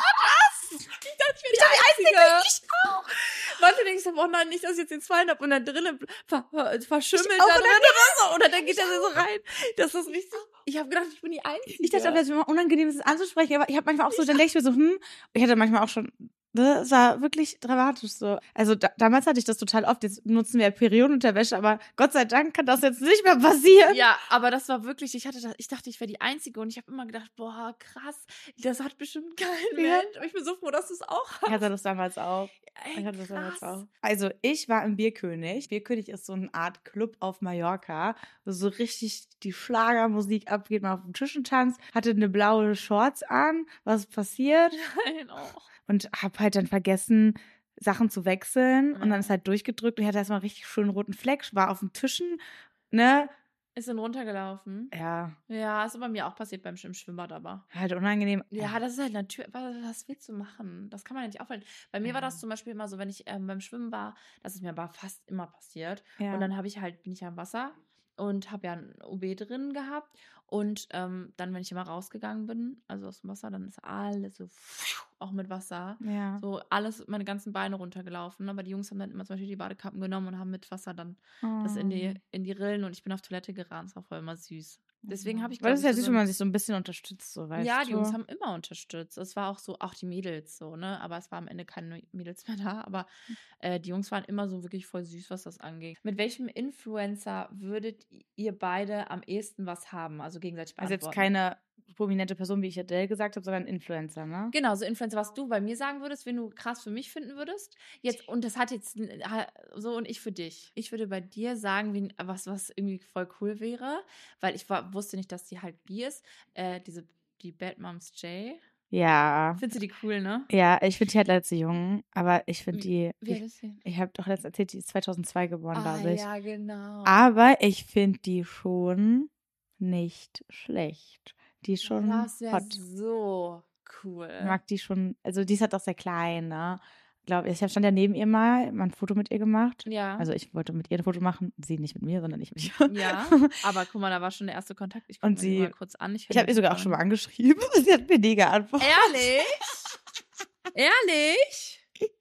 Speaker 3: Ich dachte, ich bin die Einzige. Ich auch. Manchmal denke ich so, oh nein, nicht, dass ich jetzt den zweiten habe und da drinnen ver ver verschimmelt
Speaker 4: Ich auch,
Speaker 3: da
Speaker 4: oder
Speaker 3: drin oder so. Oder dann geht er so rein. Das ist richtig. Ich habe gedacht, ich bin die Einzige.
Speaker 4: Ich dachte auch, dass es mir unangenehm ist, es anzusprechen, aber ich habe manchmal auch so, dann denke ich mir so, hm, ich hatte manchmal auch schon, das war wirklich dramatisch so. Also da, damals hatte ich das total oft, jetzt nutzen wir Periodenunterwäsche, aber Gott sei Dank kann das jetzt nicht mehr passieren.
Speaker 3: Ja, aber das war wirklich, ich hatte das, ich dachte, ich wäre die Einzige und ich habe immer gedacht, boah, krass, das hat bestimmt kein
Speaker 4: Ja.
Speaker 3: Mensch. Und ich bin so froh, dass du es auch hast.
Speaker 4: Ich hatte das damals auch.
Speaker 3: Ey,
Speaker 4: Ich hatte das damals
Speaker 3: krass.
Speaker 4: auch. Also ich war im Bierkönig. Bierkönig ist so eine Art Club auf Mallorca, wo so richtig die Schlagermusik abgeht, man auf dem Tischen tanzt, hatte eine blaue Shorts an, was ist passiert?
Speaker 3: Nein, oh.
Speaker 4: Und hab halt dann vergessen, Sachen zu wechseln und
Speaker 3: Ja.
Speaker 4: dann ist halt durchgedrückt und ich hatte erstmal richtig schönen roten Fleck, war auf den Tischen, ne?
Speaker 3: Ist dann runtergelaufen.
Speaker 4: Ja,
Speaker 3: Ja, ist bei mir auch passiert beim Sch- im Schwimmbad, aber.
Speaker 4: halt unangenehm.
Speaker 3: Ja, das ist halt natürlich, was, was willst du machen? Das kann man ja nicht aufhalten. Bei mir war
Speaker 4: Ja.
Speaker 3: das zum Beispiel immer so, wenn ich ähm, beim Schwimmen war, das ist mir aber fast immer passiert.
Speaker 4: Ja.
Speaker 3: Und dann habe ich halt, bin ich am Wasser und habe ja ein O B drin gehabt. Und ähm, dann, wenn ich immer rausgegangen bin, also aus dem Wasser, dann ist alles so, auch mit Wasser,
Speaker 4: ja.
Speaker 3: so alles, meine ganzen Beine runtergelaufen. Aber die Jungs haben dann immer zum Beispiel die Badekappen genommen und haben mit Wasser dann das in die, in die Rillen und ich bin auf Toilette gerannt. Das war voll immer süß. Deswegen habe ich,
Speaker 4: Weil das ist
Speaker 3: glaub
Speaker 4: ja
Speaker 3: ich,
Speaker 4: süß,
Speaker 3: so
Speaker 4: wenn
Speaker 3: ein-
Speaker 4: man sich so ein bisschen unterstützt, so weißt
Speaker 3: ja,
Speaker 4: du.
Speaker 3: die Jungs haben immer unterstützt. Es war auch so, auch die Mädels so, ne? Aber es war am Ende keine Mädels mehr da. Aber äh, die Jungs waren immer so wirklich voll süß, was das angeht. Mit welchem Influencer würdet ihr beide am ehesten was haben? Also gegenseitig
Speaker 4: Also
Speaker 3: beantworten.
Speaker 4: jetzt keine prominente Person, wie ich Adele gesagt habe, sondern Influencer, ne?
Speaker 3: Genau, so Influencer, was du bei mir sagen würdest, wen du krass für mich finden würdest. Jetzt, und das hat jetzt äh, so und ich für dich. Ich würde bei dir sagen, wen, was, was irgendwie voll cool wäre, weil ich war, wusste nicht, dass die halt bi ist. Äh, diese, die Bad Moms J.
Speaker 4: Ja.
Speaker 3: Findest du die cool, ne?
Speaker 4: Ja, ich finde die halt leider zu jung, aber ich finde die,
Speaker 3: Wie alt
Speaker 4: ich,
Speaker 3: ist sie?
Speaker 4: ich habe doch letztens erzählt, die ist zweitauszwei geboren,
Speaker 3: Ah,
Speaker 4: glaube ich.
Speaker 3: ja, genau.
Speaker 4: Aber ich finde die schon nicht schlecht. Die ist
Speaker 3: Oh,
Speaker 4: schon
Speaker 3: das wäre
Speaker 4: hot.
Speaker 3: so
Speaker 4: Ich
Speaker 3: cool.
Speaker 4: mag die schon, also die ist halt auch sehr klein, ne? Glaube ich. Ich stand ja neben ihr mal, mal ein Foto mit ihr gemacht.
Speaker 3: Ja.
Speaker 4: Also ich wollte mit ihr ein Foto machen, sie nicht mit mir, sondern ich mit ihr.
Speaker 3: Ja, aber guck mal, da war schon der erste Kontakt. Ich gucke
Speaker 4: Und
Speaker 3: mir die
Speaker 4: sie-
Speaker 3: mal kurz an.
Speaker 4: Ich habe ihr sogar auch schon mal angeschrieben. Sie hat mir nie geantwortet.
Speaker 3: Ehrlich? Ehrlich?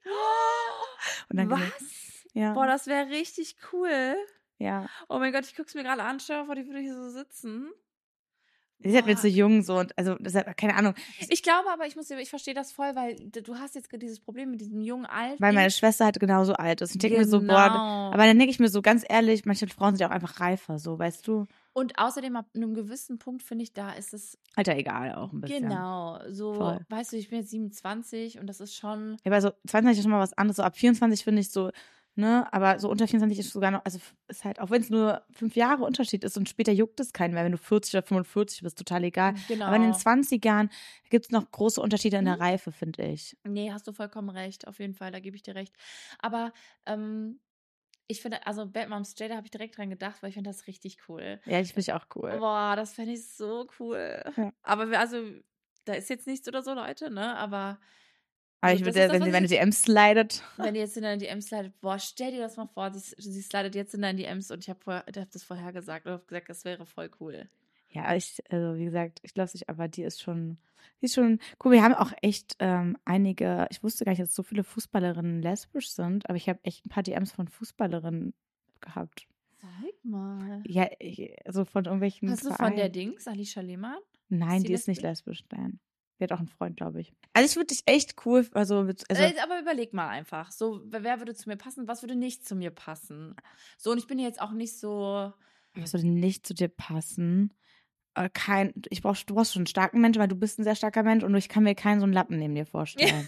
Speaker 4: Und dann gesagt,
Speaker 3: Was?
Speaker 4: ja,
Speaker 3: Boah, das wäre richtig cool.
Speaker 4: ja.
Speaker 3: Oh mein Gott, ich guck's mir gerade an. Stell dir vor, die würde hier so sitzen.
Speaker 4: Sie ist halt mir
Speaker 3: Boah.
Speaker 4: zu jung so und also deshalb, keine Ahnung.
Speaker 3: Ich glaube aber, ich muss dir, ich verstehe das voll, weil d- du hast jetzt dieses Problem mit diesem jungen Alten.
Speaker 4: Weil meine Schwester halt genauso alt ist. Ich denke mir so, boah,
Speaker 3: Genau.
Speaker 4: aber dann denke ich mir so ganz ehrlich, manche Frauen sind ja auch einfach reifer, so, weißt du?
Speaker 3: Und außerdem, ab einem gewissen Punkt, finde ich, da ist es
Speaker 4: Alter, egal auch ein bisschen.
Speaker 3: genau so,
Speaker 4: Voll.
Speaker 3: weißt du, ich bin jetzt siebenundzwanzig und das ist schon,
Speaker 4: Ja, aber so zwanzig ist schon mal was anderes. So ab vierundzwanzig finde ich so, ne, aber so unter vierundzwanzig ist sogar noch, also ist halt, auch wenn es nur fünf Jahre Unterschied ist und später juckt es keinen mehr, wenn du vierzig oder fünfundvierzig bist, total egal.
Speaker 3: genau.
Speaker 4: Aber in den zwanzigern gibt es noch große Unterschiede in der
Speaker 3: Mhm.
Speaker 4: Reife, finde ich.
Speaker 3: Nee, hast du vollkommen recht, auf jeden Fall, da gebe ich dir recht. Aber ähm, ich finde, also Bad Moms J, da habe ich direkt dran gedacht, weil ich finde das richtig cool.
Speaker 4: Ja, ich finde ich auch cool.
Speaker 3: Boah, das fände ich so cool.
Speaker 4: Ja.
Speaker 3: Aber wir, also, da ist jetzt nichts oder so, Leute, ne? Aber
Speaker 4: Aber
Speaker 3: also
Speaker 4: ich
Speaker 3: das
Speaker 4: würde,
Speaker 3: ist das,
Speaker 4: wenn
Speaker 3: was
Speaker 4: sie meine
Speaker 3: ich-
Speaker 4: D Ms slidet.
Speaker 3: wenn die jetzt in deine D Ms slidet, boah, stell dir das mal vor, sie, sie slidet jetzt in deine D Ms und ich habe hab das vorher gesagt und habe gesagt, das wäre voll cool.
Speaker 4: Ja, ich, also wie gesagt, ich glaube nicht, aber die ist schon, die ist schon cool. Wir haben auch echt ähm, einige, ich wusste gar nicht, dass so viele Fußballerinnen lesbisch sind, aber ich habe echt ein paar D Ms von Fußballerinnen gehabt.
Speaker 3: Zeig mal.
Speaker 4: Ja, ich, also von irgendwelchen
Speaker 3: Hast du von
Speaker 4: Vereinen.
Speaker 3: der Dings, Alicia Lehmann?
Speaker 4: Nein,
Speaker 3: Ist
Speaker 4: die
Speaker 3: die
Speaker 4: ist nicht lesbisch, nein. Die hat auch einen Freund, glaube ich. Also ich würde dich echt cool, also, mit- also
Speaker 3: äh, aber überleg mal einfach. So, wer wer würde zu mir passen, was würde nicht zu mir passen? So, und ich bin jetzt auch nicht so.
Speaker 4: was würde nicht zu dir passen? Äh, Kein, ich brauch, du brauchst schon einen starken Mensch, weil du bist ein sehr starker Mensch und ich kann mir keinen so einen Lappen neben dir vorstellen.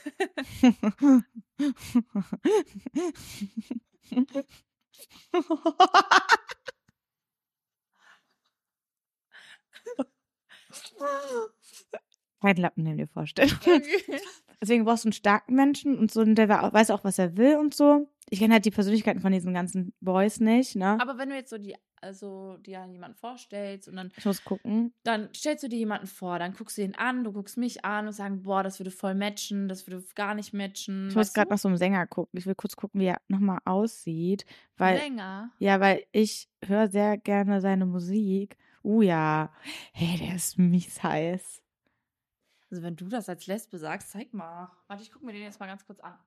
Speaker 4: Keinen Lappen neben dir vorstellen. Deswegen brauchst du einen starken Menschen und so, der weiß auch, was er will und so. Ich kenne halt die Persönlichkeiten von diesen ganzen Boys nicht, ne?
Speaker 3: Aber wenn du jetzt so die, also dir jemanden vorstellst und dann,
Speaker 4: Ich muss gucken.
Speaker 3: dann stellst du dir jemanden vor, dann guckst du ihn an, du guckst mich an und sagen, boah, das würde voll matchen, das würde gar nicht matchen.
Speaker 4: Ich muss
Speaker 3: weißt
Speaker 4: gerade
Speaker 3: du?
Speaker 4: nach so einem Sänger gucken. Ich will kurz gucken, wie er nochmal aussieht. Weil,
Speaker 3: Länger.
Speaker 4: ja, weil ich höre sehr gerne seine Musik. Uh ja. Hey, der ist mies heiß.
Speaker 3: Also wenn du das als Lesbe sagst, zeig mal. Warte, ich gucke mir den jetzt mal ganz kurz an.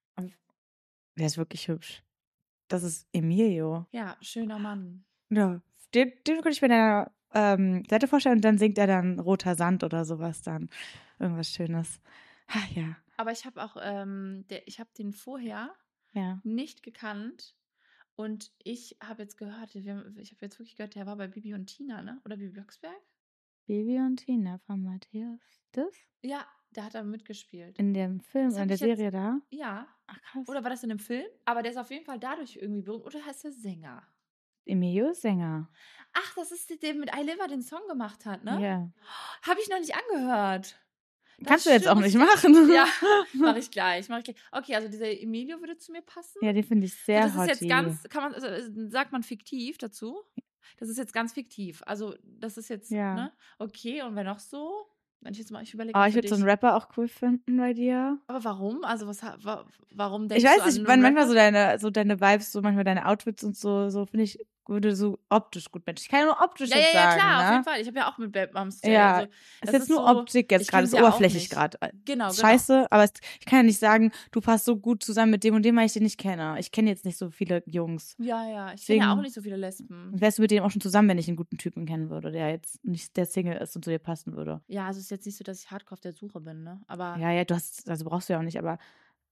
Speaker 4: Der ist wirklich hübsch. Das ist Emilio.
Speaker 3: Ja, schöner Mann.
Speaker 4: Ja, den, den könnte ich mir deiner ähm, Seite vorstellen und dann singt er dann Roter Sand oder sowas dann. Irgendwas Schönes. Ah, ja,
Speaker 3: Aber ich habe auch, ähm, der, ich habe den vorher
Speaker 4: ja.
Speaker 3: nicht gekannt. Und ich habe jetzt gehört, wir haben- ich habe jetzt wirklich gehört, der war bei Bibi und Tina, ne? Oder Bibi Blocksberg?
Speaker 4: Bibi und Tina von Matthäus. Das?
Speaker 3: Ja, der hat da mitgespielt.
Speaker 4: In dem Film,
Speaker 3: Das hab
Speaker 4: in der
Speaker 3: ich jetzt-
Speaker 4: Serie da?
Speaker 3: Ja.
Speaker 4: Ach krass.
Speaker 3: Oder war das in einem Film? Aber der ist auf jeden Fall dadurch irgendwie berühmt. Oder heißt der Sänger?
Speaker 4: Emilio ist Sänger.
Speaker 3: Ach, das ist der, der mit I Live den Song gemacht hat, ne?
Speaker 4: Ja.
Speaker 3: Habe ich noch nicht angehört. Das
Speaker 4: Kannst du jetzt auch
Speaker 3: stimmt.
Speaker 4: nicht machen.
Speaker 3: Ja, mache ich gleich, mache ich gleich. Okay, also dieser Emilio würde zu mir passen.
Speaker 4: Ja, den finde ich sehr
Speaker 3: das ist jetzt
Speaker 4: hottie.
Speaker 3: ganz, kann man, also, sagt man fiktiv dazu? Das ist jetzt ganz fiktiv. Also, das ist jetzt,
Speaker 4: Ja.
Speaker 3: ne? Okay, und wer noch so? Wenn ich jetzt mal, ich überlege.
Speaker 4: Oh,
Speaker 3: mal
Speaker 4: ich
Speaker 3: für
Speaker 4: würde so einen
Speaker 3: dich.
Speaker 4: Rapper auch cool finden bei dir.
Speaker 3: Aber warum? Also, was, ha- wa- warum
Speaker 4: Ich
Speaker 3: denkst
Speaker 4: weiß
Speaker 3: du
Speaker 4: nicht,
Speaker 3: an
Speaker 4: man,
Speaker 3: einen
Speaker 4: manchmal
Speaker 3: Rapper?
Speaker 4: so deine, so deine Vibes, so manchmal deine Outfits und so, so finde ich, würde so optisch gut matchen. Ich kann ja nur optisch
Speaker 3: Ja,
Speaker 4: jetzt
Speaker 3: ja, ja,
Speaker 4: sagen,
Speaker 3: klar,
Speaker 4: ne?
Speaker 3: auf jeden Fall. Ich habe ja auch mit Bad Moms.
Speaker 4: Ja,
Speaker 3: also,
Speaker 4: ist
Speaker 3: das
Speaker 4: jetzt
Speaker 3: ist
Speaker 4: nur
Speaker 3: so-
Speaker 4: Optik
Speaker 3: ich
Speaker 4: jetzt gerade,
Speaker 3: kenn
Speaker 4: ist
Speaker 3: sie ja auch
Speaker 4: oberflächlich
Speaker 3: nicht.
Speaker 4: gerade.
Speaker 3: Genau, genau.
Speaker 4: Scheiße, aber es, ich kann ja nicht sagen, du passt so gut zusammen mit dem und dem, weil ich den nicht kenne. Ich kenne jetzt nicht so viele Jungs.
Speaker 3: Ja, ja. Ich kenne ja
Speaker 4: Deswegen-
Speaker 3: auch nicht so viele Lesben.
Speaker 4: Und wärst du mit dem auch schon zusammen, wenn ich einen guten Typen kennen würde, der jetzt nicht der Single ist und zu dir passen würde.
Speaker 3: Ja, also es ist jetzt nicht so, dass ich hardcore auf der Suche bin, ne? Aber
Speaker 4: Ja, ja, du hast, also brauchst du ja auch nicht, aber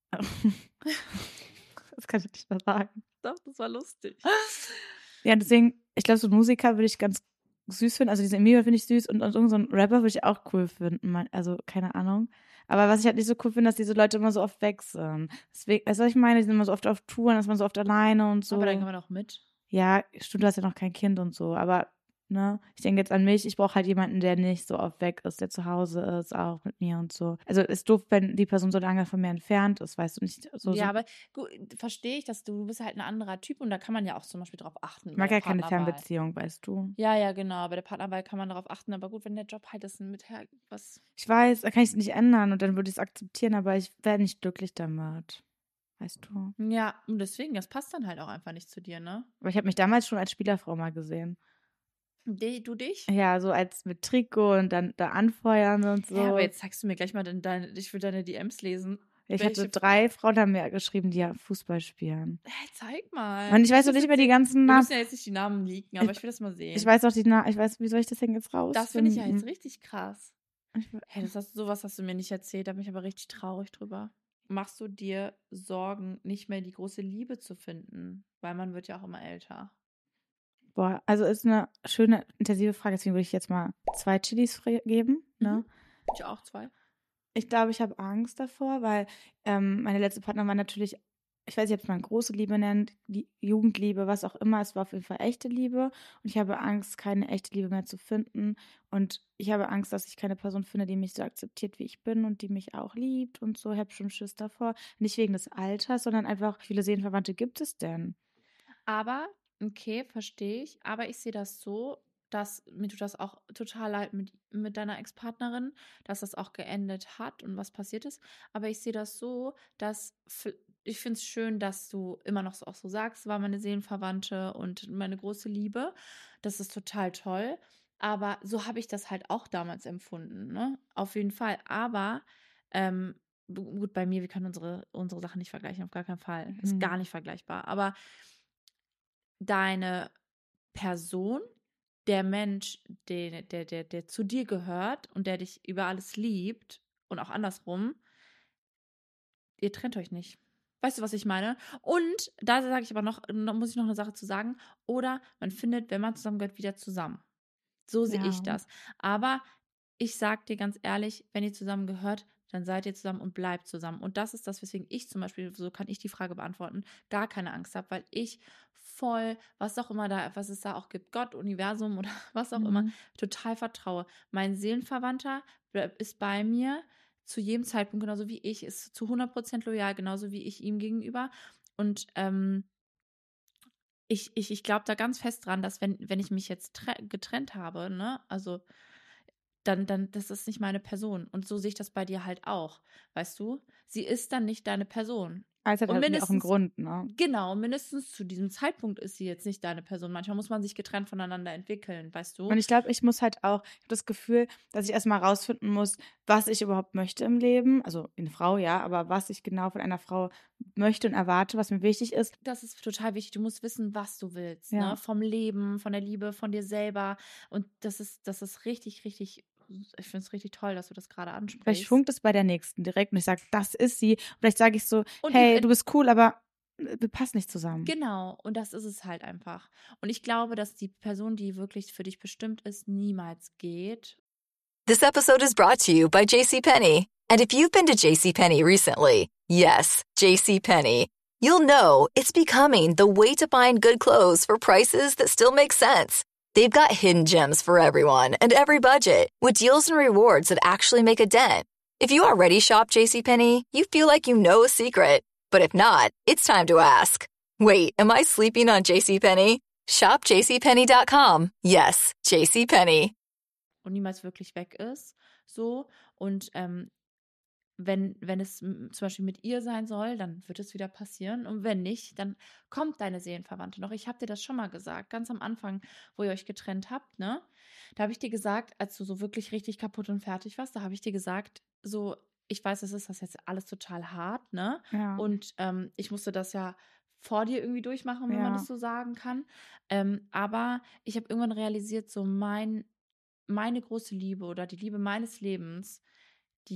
Speaker 4: das kann ich nicht mehr sagen.
Speaker 3: doch, das war lustig.
Speaker 4: Ja, deswegen, ich glaube, so einen Musiker würde ich ganz süß finden. Also diese Emilio finde ich süß und, und irgend so einen Rapper würde ich auch cool finden. Man- Also, keine Ahnung. Aber was ich halt nicht so cool finde, dass diese Leute immer so oft wechseln. Deswegen, weißt du, was ich meine? Die sind immer so oft auf Touren, ist man so oft alleine und so.
Speaker 3: Aber dann kann man auch mit.
Speaker 4: Ja, stimmt, du hast ja noch kein Kind und so. Aber Ne? Ich denke jetzt an mich, ich brauche halt jemanden, der nicht so oft weg ist, der zu Hause ist, auch mit mir und so. Also es ist doof, wenn die Person so lange von mir entfernt ist, weißt du, nicht so.
Speaker 3: Ja,
Speaker 4: so.
Speaker 3: aber gut, verstehe ich, dass du, du bist halt ein anderer Typ und da kann man ja auch zum Beispiel drauf achten
Speaker 4: Ich
Speaker 3: bei
Speaker 4: mag
Speaker 3: der
Speaker 4: ja keine
Speaker 3: Partnerwahl.
Speaker 4: Fernbeziehung, weißt du.
Speaker 3: Ja, ja, genau. Bei der Partnerwahl kann man darauf achten, aber gut, wenn der Job halt ist mit was.
Speaker 4: Ich weiß, da kann ich es nicht ändern und dann würde ich es akzeptieren, aber ich wäre nicht glücklich damit. Weißt du.
Speaker 3: Ja, und deswegen, das passt dann halt auch einfach nicht zu dir, ne?
Speaker 4: Aber ich habe mich damals schon als Spielerfrau mal gesehen.
Speaker 3: Die, du dich?
Speaker 4: Ja, so als mit Trikot und dann da anfeuern und so.
Speaker 3: Ja, aber jetzt zeigst du mir gleich mal dein, dein, ich will deine D Ms lesen.
Speaker 4: Ich
Speaker 3: Welche
Speaker 4: hatte drei Frauen haben mir geschrieben, die ja Fußball spielen.
Speaker 3: Hä, zeig mal.
Speaker 4: Und ich weiß
Speaker 3: will
Speaker 4: noch nicht
Speaker 3: das
Speaker 4: mehr die
Speaker 3: jetzt
Speaker 4: ganzen
Speaker 3: sehen. Wir
Speaker 4: Namen.
Speaker 3: müssen ja jetzt nicht die Namen leaken, aber
Speaker 4: Ich-
Speaker 3: ich will das mal sehen.
Speaker 4: Ich weiß auch die Namen. Ich weiß, wie soll ich das denn jetzt raus?
Speaker 3: Das finde ich ja jetzt richtig krass.
Speaker 4: Ich-
Speaker 3: Hey, das hast, sowas hast du mir nicht erzählt, da bin ich aber richtig traurig drüber. Machst du dir Sorgen, nicht mehr die große Liebe zu finden? Weil man wird ja auch immer älter.
Speaker 4: Boah, also ist eine schöne, intensive Frage. Deswegen würde ich jetzt mal zwei Chilis fre- geben. Ne?
Speaker 3: Mhm. Ich auch zwei.
Speaker 4: Ich glaube, ich habe Angst davor, weil ähm, meine letzte Partner war natürlich, ich weiß nicht, ob es man große Liebe nennt, die Jugendliebe, was auch immer. Es war auf jeden Fall echte Liebe. Und ich habe Angst, keine echte Liebe mehr zu finden. Und ich habe Angst, dass ich keine Person finde, die mich so akzeptiert, wie ich bin und die mich auch liebt und so. Ich habe schon Schiss davor. Nicht wegen des Alters, sondern einfach, wie viele Seelenverwandte gibt es denn?
Speaker 3: Aber, okay, verstehe ich. Aber ich sehe das so, dass mir tut das auch total leid mit, mit deiner Ex-Partnerin, dass das auch geendet hat und was passiert ist. Aber ich sehe das so, dass f- ich finde es schön, dass du immer noch so auch so sagst, war meine Seelenverwandte und meine große Liebe. Das ist total toll. Aber so habe ich das halt auch damals empfunden, ne? Auf jeden Fall. Aber ähm, bu- gut, bei mir, wir können unsere, unsere Sachen nicht vergleichen, auf gar keinen Fall. Ist
Speaker 4: Mhm.
Speaker 3: gar nicht vergleichbar. Aber deine Person, der Mensch, der, der, der, der zu dir gehört und der dich über alles liebt und auch andersrum, ihr trennt euch nicht. Weißt du, was ich meine? Und da sage ich aber noch, noch, muss ich noch eine Sache zu sagen. Oder man findet, wenn man zusammengehört, wieder zusammen. So sehe
Speaker 4: Ja.
Speaker 3: ich das. Aber ich sag dir ganz ehrlich, wenn ihr zusammen gehört, dann seid ihr zusammen und bleibt zusammen. Und das ist das, weswegen ich zum Beispiel, so kann ich die Frage beantworten, gar keine Angst habe, weil ich voll, was auch immer da, was es da auch gibt, Gott, Universum oder was auch immer,
Speaker 4: Mhm.
Speaker 3: total vertraue. Mein Seelenverwandter ble- ist bei mir zu jedem Zeitpunkt, genauso wie ich, ist zu hundert Prozent loyal, genauso wie ich ihm gegenüber. Und ähm, ich, ich, ich glaube da ganz fest dran, dass wenn, wenn ich mich jetzt tre- getrennt habe, ne, also dann, dann, das ist nicht meine Person. Und so sehe ich das bei dir halt auch. Weißt du? Sie ist dann nicht deine Person.
Speaker 4: Also hat
Speaker 3: Und
Speaker 4: halt auch einen
Speaker 3: mindestens,
Speaker 4: Grund, ne?
Speaker 3: genau, mindestens zu diesem Zeitpunkt ist sie jetzt nicht deine Person. Manchmal muss man sich getrennt voneinander entwickeln, weißt du?
Speaker 4: Und ich glaube, ich muss halt auch, ich habe das Gefühl, dass ich erstmal rausfinden muss, was ich überhaupt möchte im Leben. Also eine Frau, ja, aber was ich genau von einer Frau möchte und erwarte, was mir wichtig ist.
Speaker 3: Das ist total wichtig. Du musst wissen, was du willst,
Speaker 4: Ja.
Speaker 3: ne? Vom Leben, von der Liebe, von dir selber. Und das ist, das ist richtig, richtig, ich finde es richtig toll, dass du das gerade ansprichst.
Speaker 4: Vielleicht funkt es bei der nächsten direkt und ich sage, das ist sie. Vielleicht sage ich so,
Speaker 3: Und
Speaker 4: hey,
Speaker 3: die-
Speaker 4: du bist cool, aber wir passen nicht zusammen.
Speaker 3: Genau, und das ist es halt einfach. Und ich glaube, dass die Person, die wirklich für dich bestimmt ist, niemals geht.
Speaker 6: This episode is brought to you by JCPenney. And if you've been to JCPenney recently, yes, JCPenney, you'll know it's becoming the way to find good clothes for prices that still make sense. They've got hidden gems for everyone and every budget, with deals and rewards that actually make a dent. If you already shop JCPenney, you feel like you know a secret. But if not, it's time to ask. Wait, am I sleeping on JCPenney? Shop J C Penney dot com. Yes, JCPenney.
Speaker 3: Und niemals wirklich weg ist. So. Und ähm, wenn, wenn es m, zum Beispiel mit ihr sein soll, dann wird es wieder passieren. Und wenn nicht, dann kommt deine Seelenverwandte noch. Ich habe dir das schon mal gesagt, ganz am Anfang, wo ihr euch getrennt habt, ne? Da habe ich dir gesagt, als du so wirklich richtig kaputt und fertig warst, da habe ich dir gesagt, so, ich weiß, es ist das jetzt alles total hart, ne?
Speaker 4: Ja.
Speaker 3: Und ähm, ich musste das ja vor dir irgendwie durchmachen, wenn man
Speaker 4: Ja.
Speaker 3: das so sagen kann. Ähm, aber ich habe irgendwann realisiert, so mein, meine große Liebe oder die Liebe meines Lebens, die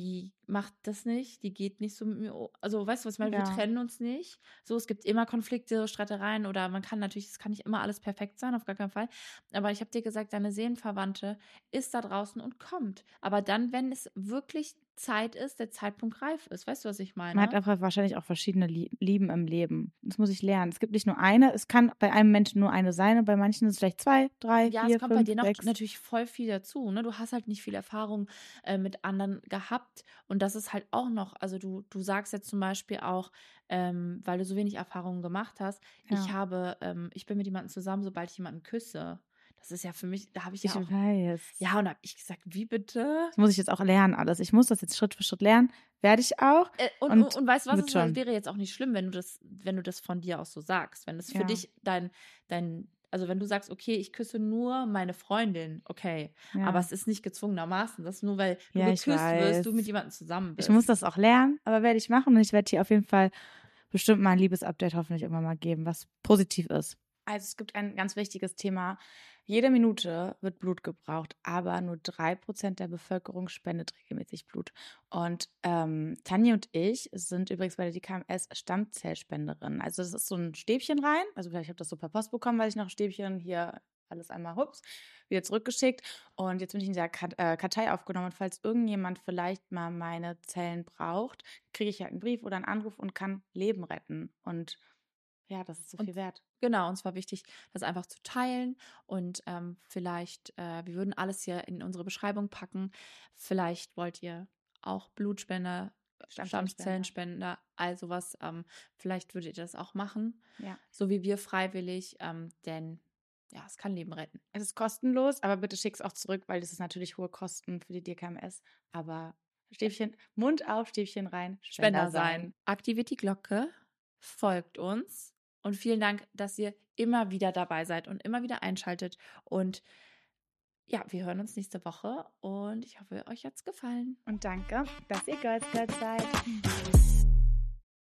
Speaker 3: macht das nicht, die geht nicht so mit mir, o- also weißt du, was ich meine, wir
Speaker 4: Ja.
Speaker 3: trennen uns nicht. So, es gibt immer Konflikte, Streitereien oder man kann natürlich, es kann nicht immer alles perfekt sein, auf gar keinen Fall. Aber ich habe dir gesagt, deine Seelenverwandte ist da draußen und kommt. Aber dann, wenn es wirklich Zeit ist, der Zeitpunkt reif ist. Weißt du, was ich meine?
Speaker 4: Man hat einfach wahrscheinlich auch verschiedene Lie- Lieben im Leben. Das muss ich lernen. Es gibt nicht nur eine. Es kann bei einem Menschen nur eine sein und bei manchen sind es vielleicht zwei, drei,
Speaker 3: Ja,
Speaker 4: vier,
Speaker 3: es kommt bei
Speaker 4: fünf,
Speaker 3: dir noch
Speaker 4: sechs.
Speaker 3: natürlich voll viel dazu, ne? Du hast halt nicht viel Erfahrung äh, mit anderen gehabt und das ist halt auch noch, also du, du sagst jetzt zum Beispiel auch, ähm, weil du so wenig Erfahrungen gemacht hast, ich
Speaker 4: Ja.
Speaker 3: habe, ähm, ich bin mit jemandem zusammen, sobald ich jemanden küsse. Das ist ja für mich, da habe ich
Speaker 4: Ich
Speaker 3: ja auch,
Speaker 4: weiß.
Speaker 3: ja, und da habe ich gesagt, wie bitte?
Speaker 4: Das muss ich jetzt auch lernen alles. Ich muss das jetzt Schritt für Schritt lernen. Werde ich auch.
Speaker 3: Äh, und,
Speaker 4: Und
Speaker 3: und, und weißt du was,
Speaker 4: wird
Speaker 3: es
Speaker 4: schon.
Speaker 3: wäre jetzt auch nicht schlimm, wenn du das, wenn du das von dir aus so sagst. Wenn es für
Speaker 4: Ja.
Speaker 3: dich dein, dein, also wenn du sagst, okay, ich küsse nur meine Freundin, okay.
Speaker 4: Ja.
Speaker 3: Aber es ist nicht gezwungenermaßen. Das ist nur, weil du
Speaker 4: Ja, ich
Speaker 3: geküsst wirst, du
Speaker 4: weiß.
Speaker 3: mit jemandem zusammen bist.
Speaker 4: Ich muss das auch lernen, aber werde ich machen und ich werde hier auf jeden Fall bestimmt mal ein Liebesupdate hoffentlich irgendwann mal geben, was positiv ist. Also es gibt ein ganz wichtiges Thema. Jede Minute wird Blut gebraucht, aber nur drei Prozent der Bevölkerung spendet regelmäßig Blut. Und ähm, Tanja und ich sind übrigens bei der D K M S Stammzellspenderin. Also das ist so ein Stäbchen rein. Also vielleicht habe ich das so per Post bekommen, weil ich noch ein Stäbchen hier alles einmal hups, wieder zurückgeschickt. Und jetzt bin ich in der Kat äh, Kartei aufgenommen. Und falls irgendjemand vielleicht mal meine Zellen braucht, kriege ich halt einen Brief oder einen Anruf und kann Leben retten. Und ja, das ist so
Speaker 3: Und
Speaker 4: viel wert.
Speaker 3: Genau, und zwar wichtig, das einfach zu teilen und ähm, vielleicht, äh, wir würden alles hier in unsere Beschreibung packen. Vielleicht wollt ihr auch Blutspender,
Speaker 4: Stammzellenspender.
Speaker 3: Stammzellenspender, all sowas. Ähm, vielleicht würdet ihr das auch machen,
Speaker 4: Ja.
Speaker 3: so wie wir freiwillig, ähm, denn ja, es kann Leben retten.
Speaker 4: Es ist kostenlos, aber bitte schick es auch zurück, weil das ist natürlich hohe Kosten für die D K M S. Aber Stäbchen, Mund auf, Stäbchen rein,
Speaker 3: Spender sein. Aktiviert die Glocke, folgt uns und vielen Dank, dass ihr immer wieder dabei seid und immer wieder einschaltet. Und ja, wir hören uns nächste Woche und ich hoffe, euch hat's gefallen.
Speaker 4: Und danke, dass ihr Girls Girls seid.